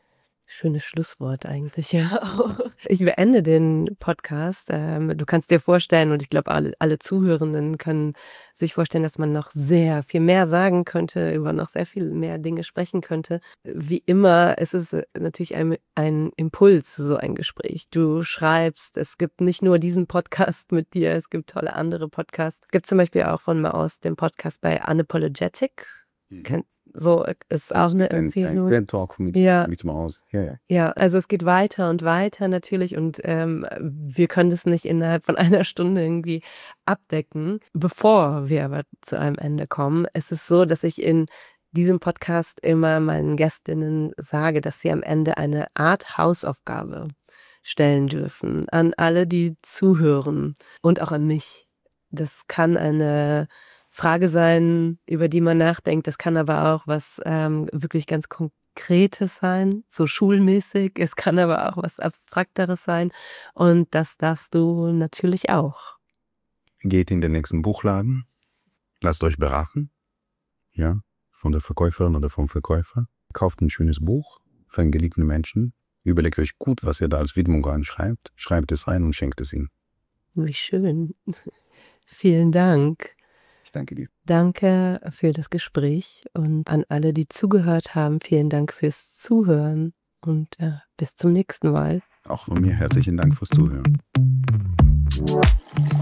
Schönes Schlusswort eigentlich, ja auch. Ich beende den Podcast. Ähm, du kannst dir vorstellen und ich glaube, alle, alle Zuhörenden können sich vorstellen, dass man noch sehr viel mehr sagen könnte, über noch sehr viel mehr Dinge sprechen könnte. Wie immer, es ist äh, natürlich ein, ein Impuls, so ein Gespräch. Du schreibst, es gibt nicht nur diesen Podcast mit dir, es gibt tolle andere Podcasts. Es gibt zum Beispiel auch von Maus den Podcast bei Unapologetic. Mhm. Kennt- So ist auch eine Ein, ein Empfehlung. Grand Talk mit, Ja. mit Maus. Ja, ja. Ja, also es geht weiter und weiter natürlich und ähm, wir können das nicht innerhalb von einer Stunde irgendwie abdecken. Bevor wir aber zu einem Ende kommen, es ist so, dass ich in diesem Podcast immer meinen Gästinnen sage, dass sie am Ende eine Art Hausaufgabe stellen dürfen an alle, die zuhören und auch an mich. Das kann eine Frage sein, über die man nachdenkt. Das kann aber auch was ähm, wirklich ganz Konkretes sein, so schulmäßig. Es kann aber auch was Abstrakteres sein. Und das darfst du natürlich auch. Geht in den nächsten Buchladen, lasst euch beraten, ja, von der Verkäuferin oder vom Verkäufer. Kauft ein schönes Buch für einen geliebten Menschen. Überlegt euch gut, was ihr da als Widmung reinschreibt. Schreibt es rein und schenkt es ihm. Wie schön. Vielen Dank. Ich danke dir. Danke für das Gespräch und an alle, die zugehört haben, vielen Dank fürs Zuhören und äh, bis zum nächsten Mal. Auch von mir herzlichen Dank fürs Zuhören.